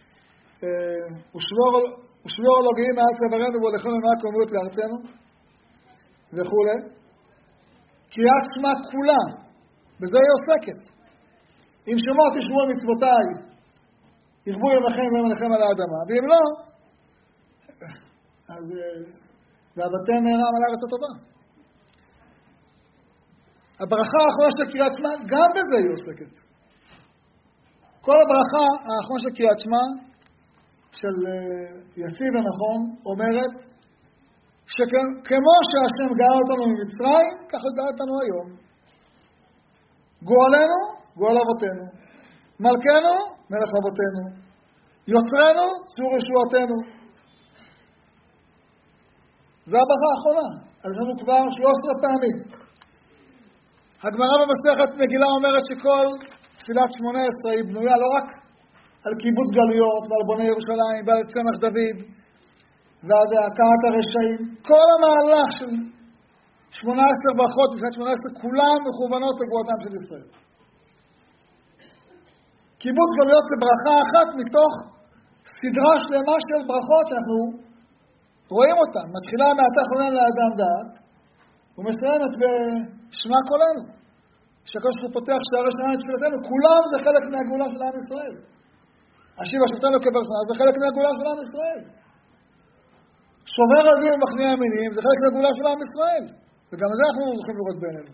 ושבור אלוהים מארץ עברנו והולכנו למעט קוממיות לארצנו, וכו'. קריאת שמע כולה, בזה היא עוסקת. אם שמות תשמעו על מצוותיי, ירבו ימיכם וימלכם על האדמה, ואם לא, אז ועבדתם מהרה על הארץ הטובה. הברכה האחרונה של קריאת שמע, גם בזה היא עוסקת. כל הברכה האחרונה של קריאת שמע, של יציב ונכון, אומרת, שכמו שהשם גאל אותנו ממצרים, כך הוא גאל אותנו היום. גואלנו, גואל אבותינו. מלכנו, מלך אבותינו. יוצרנו, צור ישועתנו. זו הברכה האחרונה. אז לנו כבר שלוש עשרה פעמים. הגמרא במסכת מגילה אומרת שכל תפילת שמונה עשרה היא בנויה לא רק על קיבוץ גלויות ועל בוני ירושלים ועל צמח דוד ועל הכאת הרשעים. כל המהלך של שמונה עשרה ברכות בשנת שמונה עשרה כולם מכוונות לגאולתם של ישראל. קיבוץ גלויות זה ברכה אחת מתוך סדרה שלמה של ברכות שאנחנו רואים אותן. מתחילה מעתה חונן לאדם דעת ומסיימת בשמע קולנו. שהקדוש ברוך הוא פותח שערי שמיים לתפילתנו, כולם זה חלק מהגאולה של עם ישראל. השיבה שבתנו כברשנה זה חלק מהגאולה של עם ישראל. שומר רבים ומכניע ימינים זה חלק מהגאולה של עם ישראל. וגם זה אנחנו זוכים לראות בעינינו.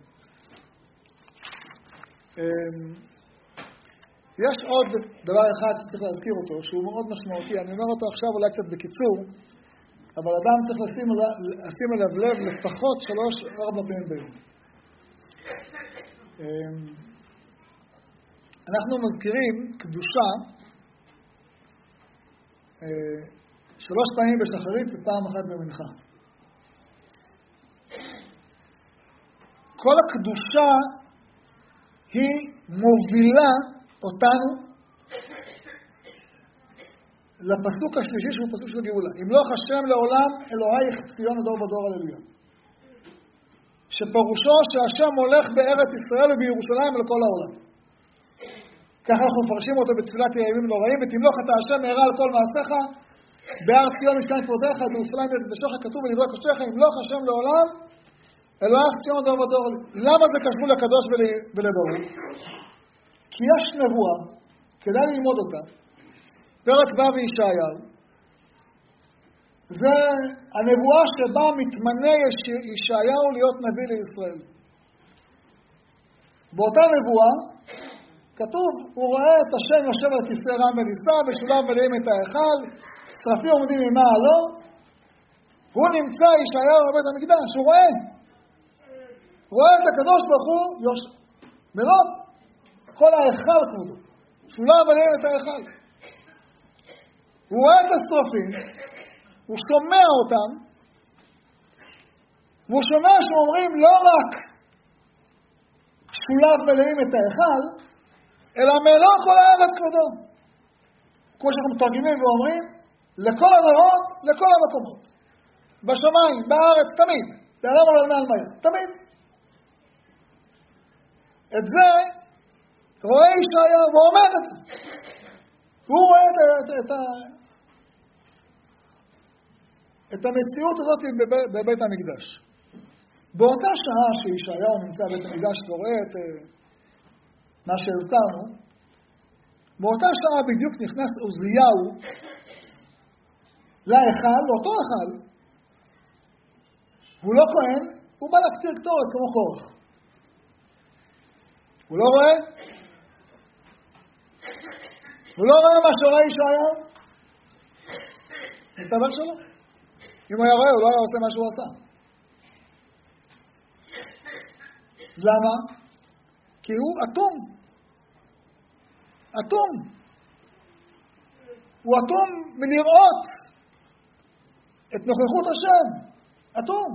יש עוד דבר אחד שצריך להזכיר אותו, שהוא מאוד משמעותי. אני אומר אותו עכשיו אולי קצת בקיצור, אבל אדם צריך לשים, לשים אליו לב לפחות שלוש, ארבע פעמים ביום. אנחנו מזכירים קדושה שלוש פעמים בשחרית ופעם אחת במנחה. כל הקדושה היא מובילה אותנו לפסוק השלישי שהוא פסוק של גאולה. ימלוך השם לעולם אלוהי ציון הדור ודור הללויה. שפירושו שהשם הולך בארץ ישראל ובירושלים לכל העולם. ככה אנחנו מפרשים אותו בתפילת הימים נוראים, ותמלוך אתה השם מהרה על כל מעשיך, בארץ ציון משכן כבודך, בירושלים וקדשך כתוב ולברוא קודשך, ימלוך השם לעולם אלוהי ציון הדור ודור. למה זה קשור לקדוש ולברור? כי יש נבואה, כדאי ללמוד אותה, פרק ו' בישעיהו, זה הנבואה שבה מתמנה ישעיהו להיות נביא לישראל. באותה נבואה כתוב, הוא רואה את השם יושב על כיסא רם ונישא, ושולב מלאים את ההיכל, שרפים עומדים ממעלו, הוא נמצא ישעיהו בבית המקדש, הוא רואה. הוא רואה את הקדוש ברוך הוא, מרוב כל ההיכל כבודו, שולב מלאים את ההיכל. הוא רואה את השרפים, הוא שומע אותם, והוא שומע שאומרים לא רק שולב מלאים את ההיכל, אלא מלוא כל הארץ כבודו. כמו שאנחנו מתרגמים ואומרים, לכל הדורות, לכל המקומות. בשמיים, בארץ, תמיד. תעלם על מעל מהר, תמיד. את זה רואה ישעיהו ואומר את זה. והוא רואה את, את, את, את המציאות הזאת בבית, בבית המקדש. באותה שעה שישעיהו נמצא בבית המקדש ורואה את מה שהזכרנו, באותה שעה בדיוק נכנס עוזיהו להיכל, לאותו היכל. הוא לא כהן, הוא בא להקטיר קטורת כמו קורח. הוא לא רואה? הוא לא רואה מה שרואה ישעיהו? מסתבר שלא. אם הוא היה רואה, הוא לא היה עושה מה שהוא עשה. למה? כי הוא אטום. אטום. הוא אטום מלראות את נוכחות השם. אטום.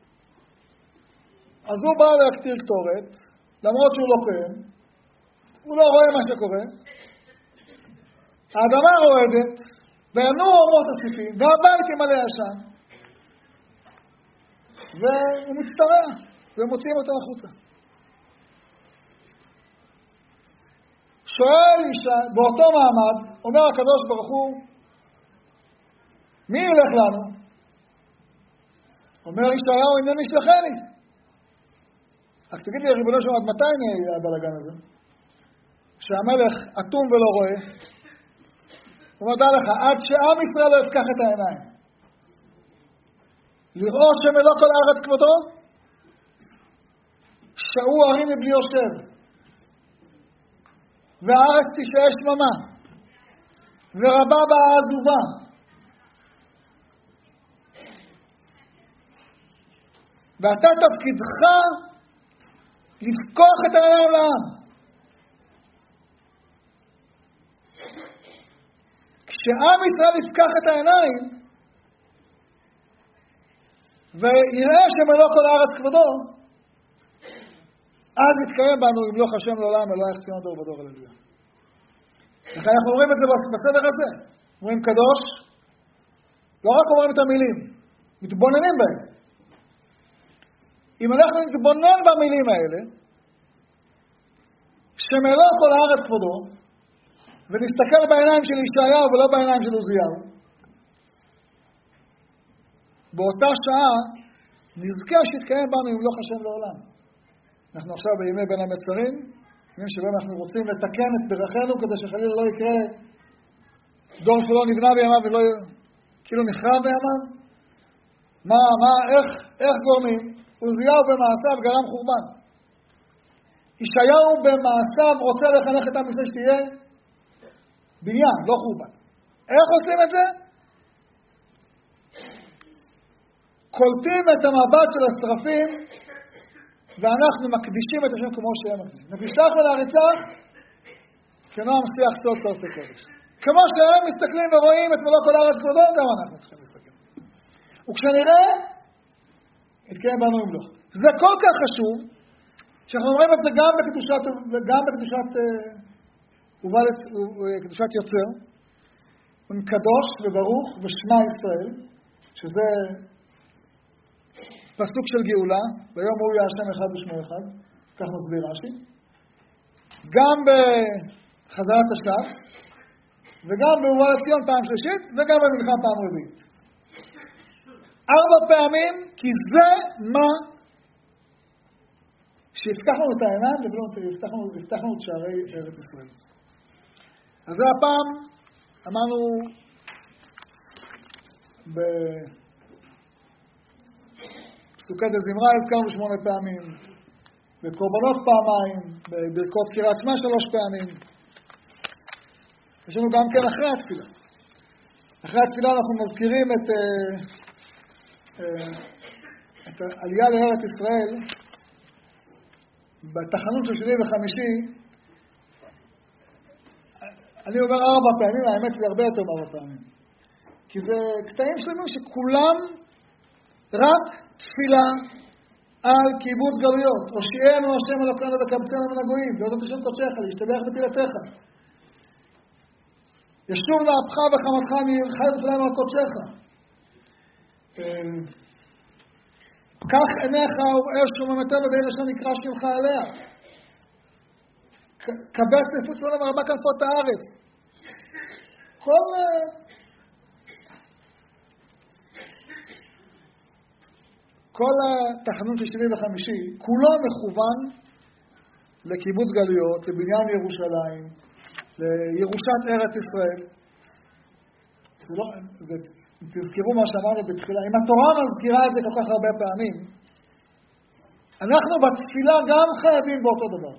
אז הוא בא להקטיר קטורת, למרות שהוא לא כהן, הוא לא רואה מה שקורה. האדמה רועדת, וינועו אורמות הסיפים, והבית ימלא עשן, והוא מצטרע, ומוציאים אותו החוצה. שואל אישה, באותו מעמד, אומר הקדוש ברוך הוא, מי ילך לנו? אומר ישעיהו, הנני שלחני. רק תגיד לי, ריבונו של עולם, עד מתי נהיה הבלגן הזה? שהמלך אטום ולא רואה, הוא אומר, דע לך, עד שעם ישראל לא יפקח את העיניים. לראות שמלוא כל הארץ כבודו, שעו הרים מבלי יושב, והארץ תישאר שממה, ורבה בה העזובה. ואתה תפקידך לפקוח את העיניים לעם. כשעם ישראל יפקח את העיניים, ויראה שמלוא כל הארץ כבודו, אז יתקיים בנו ימלוך השם לעולם, אלוהי חציון דור ודור, הללויה. לכן אנחנו אומרים את זה בסדר הזה. אומרים קדוש, לא רק אומרים את המילים, מתבוננים בהם. אם אנחנו נתבונן במילים האלה, שמלוא כל הארץ כבודו, ונסתכל בעיניים של ישעיהו ולא בעיניים של עוזיהו, באותה שעה נזכה שיתקיים בנו ימלוך השם לעולם. אנחנו עכשיו בימי בין המצרים, ימים שבהם אנחנו רוצים לתקן את דרכינו כדי שחלילה לא יקרה דור שלא נבנה בימיו ולא כאילו נחרב בימיו. מה, מה, איך, איך גורמים? עוזיהו במעשיו גרם חורבן. ישעיהו במעשיו רוצה לחנך את עם ישראל שתהיה בניין, לא חורבן. איך עושים את זה? קולטים את המבט של השרפים, ואנחנו מקדישים את השם כמו שהם מקדישים. נקדישך ולהריצך, כנועם שיח סוד סוף וקודש. כמו שהם מסתכלים ורואים את מלוא כל הארץ כבודו, גם אנחנו צריכים להסתכל. וכשנראה, יתקיים בנו ימלוך. זה כל כך חשוב, שאנחנו אומרים את זה גם בקדושת, גם בקדושת, קדושת יוצר, עם קדוש וברוך ושמע ישראל, שזה פסוק של גאולה, ביום הוא יהיה השם אחד ושמו אחד, כך מסביר רש"י, גם בחזרת הש"ס, וגם בהובא לציון פעם שלישית, וגם במנחה פעם רביעית. ארבע פעמים, כי זה מה שיפתח לנו את העיניים, ויפתח לנו את שערי ארץ ישראל. אז זה הפעם, אמרנו, בפסוקת הזמרה הזכרנו שמונה פעמים, בקורבנות פעמיים, בברכות קריאת שמע שלוש פעמים. יש לנו גם כן אחרי התפילה. אחרי התפילה אנחנו מזכירים את, את העלייה לארץ ישראל, בתחנות של שני וחמישי, אני אומר ארבע פעמים, האמת זה הרבה יותר מארבע פעמים. כי זה קטעים שלנו שכולם רק תפילה על קיבוץ גלויות. הושיענו השם אלוקינו וקבצנו מן הגויים, להודות השם קודשך, להשתבח בתהילתך. ישוב לאפך וחמתך מעירך ירושלים על קודשך. קח עיניך וראה שרוממתנו בעיר אשר נקרא שמך עליה. קבץ נפוץ לעולם ארבע כנפות הארץ. כל... כל התחנון של שני וחמישי, כולו מכוון לקיבוץ גלויות, לבניין ירושלים, לירושת ארץ ישראל. זה לא, זה, תזכרו מה שאמרנו בתחילה, אם התורה מזכירה את זה כל כך הרבה פעמים, אנחנו בתפילה גם חייבים באותו דבר.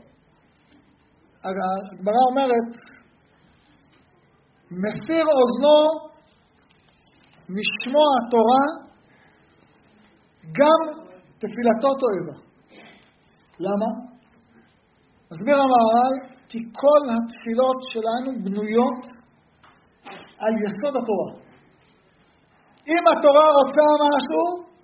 הגמרא אומרת, מסיר אוזנו משמוע התורה, גם תפילתו תועבה. למה? מסביר המהר"ל, כי כל התפילות שלנו בנויות על יסוד התורה. אם התורה רוצה משהו,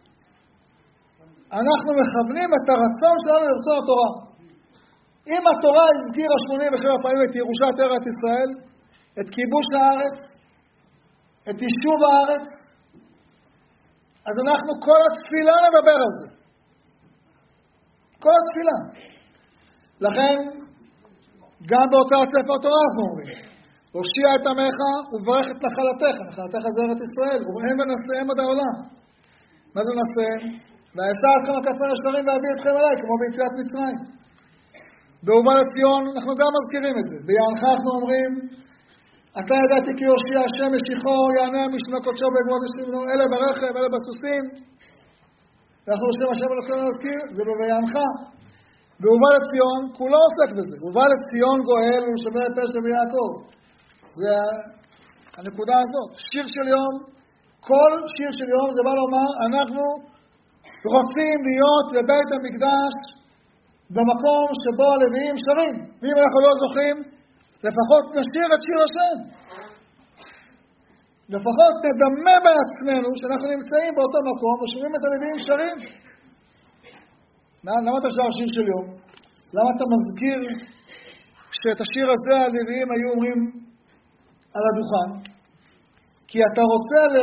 אנחנו מכוונים את הרצון שלנו לרצון התורה. אם התורה הזכירה שמונים ושבע פעמים את ירושת ארץ ישראל, את כיבוש הארץ, את יישוב הארץ, אז אנחנו כל התפילה נדבר על זה. כל התפילה. לכן, גם בהוצאת ספר תורה אנחנו אומרים, הושיע את עמך וברך את נחלתך. נחלתך זה ארץ ישראל, וראיהם ונשאיהם עד העולם. מה זה נשאיהם? ואשא אתכם הכפן השלרים ואביא אתכם אליי, כמו ביציאת מצרים. באומה לציון אנחנו גם מזכירים את זה. ביענך אנחנו אומרים, אתה ידעתי כי יושיע השם משיחו, יענה משמע קודשו בגמוד השלימנו, אלה ברכב, אלה בסוסים. ואנחנו יושבים השם ולכן להזכיר, זה בביענך. באומה לציון, כולו עוסק בזה. באומה לציון גואל ולשבי פשע ויעקב. זה הנקודה הזאת. שיר של יום, כל שיר של יום זה בא לומר, אנחנו רוצים להיות בבית המקדש במקום שבו הלוויים שרים. ואם אנחנו לא זוכים, לפחות נשיר את שיר השם. לפחות נדמה בעצמנו שאנחנו נמצאים באותו מקום ושומעים את הלוויים שרים. למה אתה שר שיר של יום? למה אתה מזכיר שאת השיר הזה הלוויים היו אומרים על הדוכן? כי אתה רוצה ל...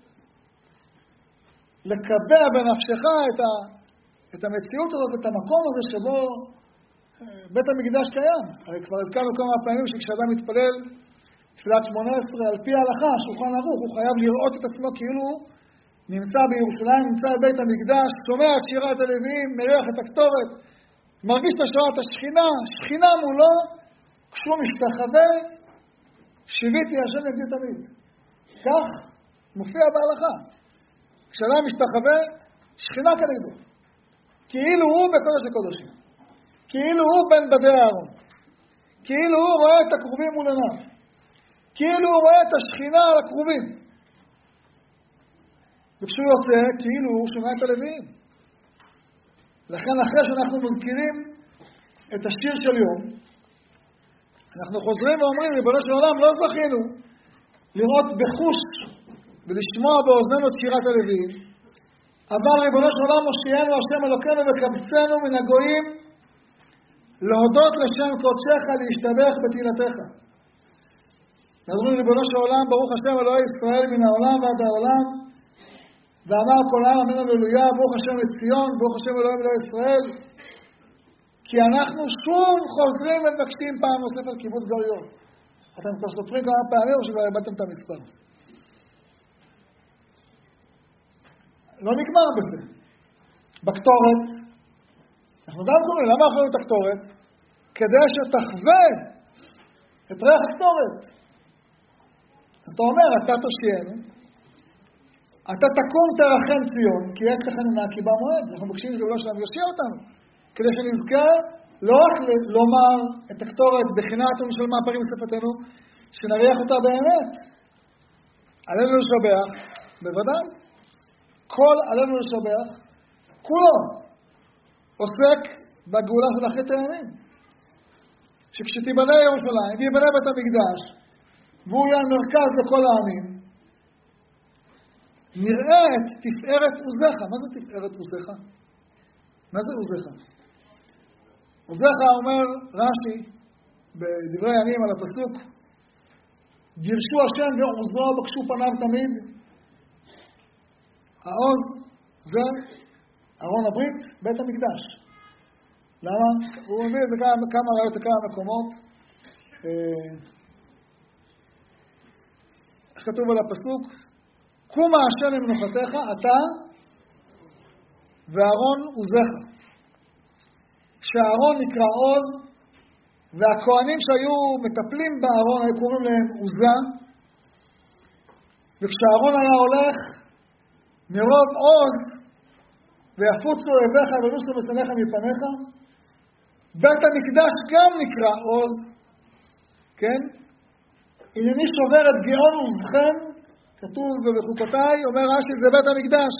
לקבע בנפשך את, ה... את המציאות הזאת, את המקום הזה שבו בית המקדש קיים. הרי כבר הזכרנו כמה פעמים שכשאדם מתפלל תפילת שמונה עשרה על פי ההלכה, שולחן ערוך, הוא חייב לראות את עצמו כאילו הוא נמצא בירושלים, נמצא בבית המקדש, שומע את שירת הלוויים, מריח את הקטורת, מרגיש את השראת השכינה, שכינה מולו, כשהוא משתחווה, שיביתי השם נגדי תמיד. כך מופיע בהלכה. כשאדם משתחווה, שכינה כנגדו. כאילו הוא בקודש הקודשים. כאילו הוא בן בדי הארון. כאילו הוא רואה את הקרובים מול עיניו. כאילו הוא רואה את השכינה על הקרובים. וכשהוא יוצא, כאילו הוא שומע את הלוויים. לכן אחרי שאנחנו מזכירים את השיר של יום, אנחנו חוזרים ואומרים, ריבונו של עולם, לא זכינו לראות בחוש ולשמוע באוזנינו את שירת הלוויים, אבל ריבונו של עולם מושיענו השם אלוקינו וקבצנו מן הגויים להודות לשם קודשך, להשתבח בתהילתך. נזמין ריבונו של עולם, ברוך השם אלוהי ישראל מן העולם ועד העולם, ואמר כל העם אמן הללויה, ברוך השם לציון, ברוך השם אלוהים אלוהי ישראל, כי אנחנו שוב חוזרים ומבקשים פעם נוספת על קיבוץ גלויות. אתם כבר סופרים כמה פעמים או שכבר הבאתם את המספר. לא נגמר בזה. בקטורת, אנחנו גם קוראים, למה אנחנו קוראים את הקטורת? כדי שתחווה את ריח הקטורת. אז אתה אומר, אתה תושיינו, אתה תקום תרחם ציון, כי עת תחננה כי בא מועד. אנחנו מבקשים לגאולה שלנו, יושיע אותנו, כדי שנזכר לא רק לומר את הקטורת בחינת ונשלמה פרים שפתנו, שנריח אותה באמת. עלינו לשבח, בוודאי. כל עלינו לשבח, כולו עוסק בגאולה של אחרית הימים. שכשתיבנה ירושלים, תיבנה בית המקדש, והוא יהיה מרכז לכל העמים, נראה את תפארת עוזך. מה זה תפארת עוזך? מה זה עוזך? עוזך אומר רש"י בדברי הימים על הפסוק, דירשו השם ועוזו בקשו פניו תמיד. העוז זה ארון הברית, בית המקדש. למה? הוא מביא את זה כמה, כמה ראיות, כמה מקומות. שכתוב על הפסוק, קומה השם למנוחתך, אתה ואהרון עוזך. שהאהרון נקרא עוז, והכהנים שהיו מטפלים באהרון היו קוראים להם עוזה, וכשהאהרון היה הולך מרוב עוז, ויפוצו אויביך ונוסו משנאיך מפניך, בית המקדש גם נקרא עוז, כן? הנני שובר את גאון עוזכם, כתוב בחוקותיי, אומר רש"י, זה בית המקדש.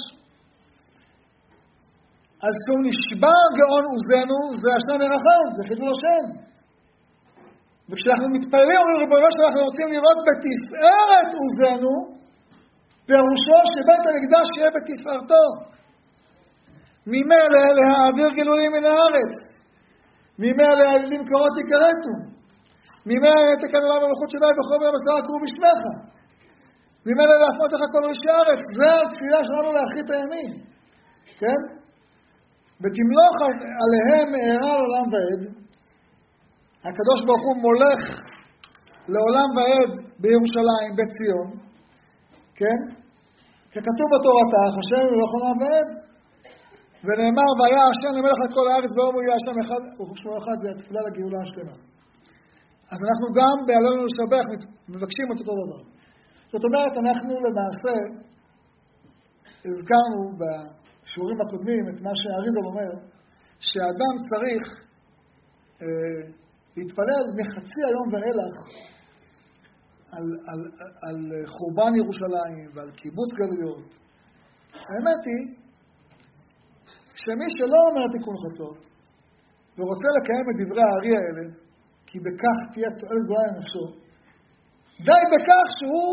אז כשהוא נשבר גאון עוזנו, זה השם ירחם, זה חילול השם. וכשאנחנו מתפללים, אומרים ריבונו שלנו, אנחנו רוצים לראות בתפארת עוזנו, פירושו שבית המקדש יהיה בתפארתו. ממילא להעביר גלולים מן הארץ. ממילא העלילים קורות יקרתו. ממילא תקן עולם המלכות שדי וחומר הבשר הקרוב בשמך. ממילא להפנות לך כל ראשי הארץ. זה התפילה שלנו להחריט הימים. כן? ותמלוך עליהם מהרה לעולם ועד. הקדוש ברוך הוא מולך לעולם ועד בירושלים, בציון. כן? ככתוב בתורתה, השם ימלוך לעולם ועד. ונאמר, והיה השם למלך על כל הארץ, ואומרו יהיה השם אחד, ושמו אחד, זה התפילה לגאולה השלמה. אז אנחנו גם בהללנו לשבח מבקשים את אותו דבר. זאת אומרת, אנחנו למעשה הזכרנו בשיעורים הקודמים את מה שהאריזל אומר, שהאדם צריך אה, להתפלל מחצי היום ואילך על, על, על חורבן ירושלים ועל קיבוץ גלויות. האמת היא, שמי שלא אומר תיקון חצות, ורוצה לקיים את דברי הארי האלה, כי בכך תהיה תועלת גדולה לנפשו, די בכך שהוא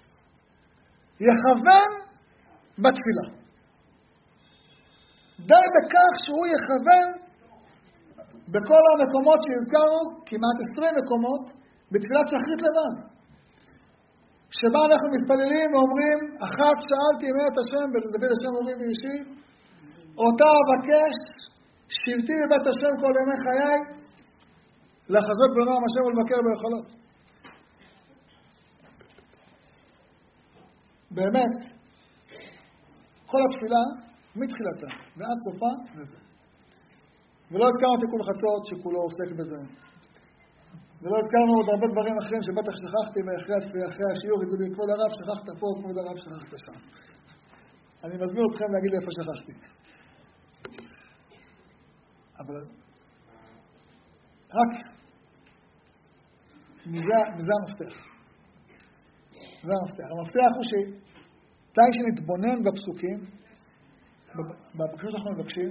יכוון בתפילה. די בכך שהוא יכוון בכל המקומות שהזכרנו, כמעט עשרים מקומות, בתפילת שחרית לבן. שבה אנחנו מתפללים ואומרים, אחת שאלתי מאת השם, ולדבר השם אומרים באישי, אותה אבקש, שבתי בבית השם כל ימי חיי, לחזות בנועם השם ולבקר ביכולות. באמת, כל התפילה, מתחילתה ועד סופה, וזה. ולא הזכרנו תיקון חצות שכולו עוסק בזה. ולא הזכרנו עוד הרבה דברים אחרים שבטח שכחתי מאחרי אחרי השיעור, יגידו לי, כבוד הרב, שכחת פה, כבוד הרב, שכחת שם. אני מזמין אתכם להגיד לי איפה שכחתי. אבל רק מזה, מזה המפתח. זה המפתח. המפתח הוא שדי שנתבונן בפסוקים, בפסוקים שאנחנו מבקשים,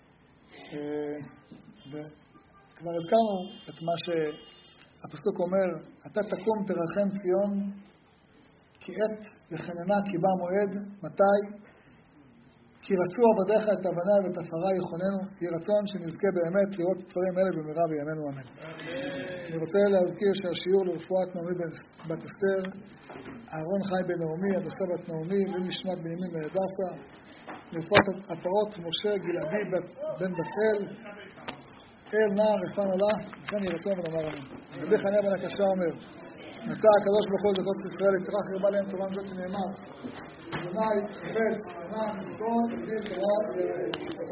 וכבר הזכרנו את מה שהפסוק אומר, אתה תקום תרחם ציון, כי עת לחננה כי בא מועד, מתי? כי רצו עבדיך את הבנה ואת הפרה יכוננו, יהי רצון שנזכה באמת לראות את דברים אלה במהרה בימינו אמן. אני רוצה להזכיר שהשיעור לרפואת נעמי בת אסתר, אהרון חי בן נעמי, הדסה בת נעמי, ונשמת בנימין מהדסה, לרפואת הפרות משה גלעדי בן בתאל, אל נער רפן עלה, וכן יהי רצון ונאמר אמן. רבי חניה בן הקשה אומר, מצא הקדוש ברוך הוא זכות ישראל, יצטרך הרבה להם תורה מזאת שנאמר, אדוני חפץ למען זכות ובלי תורה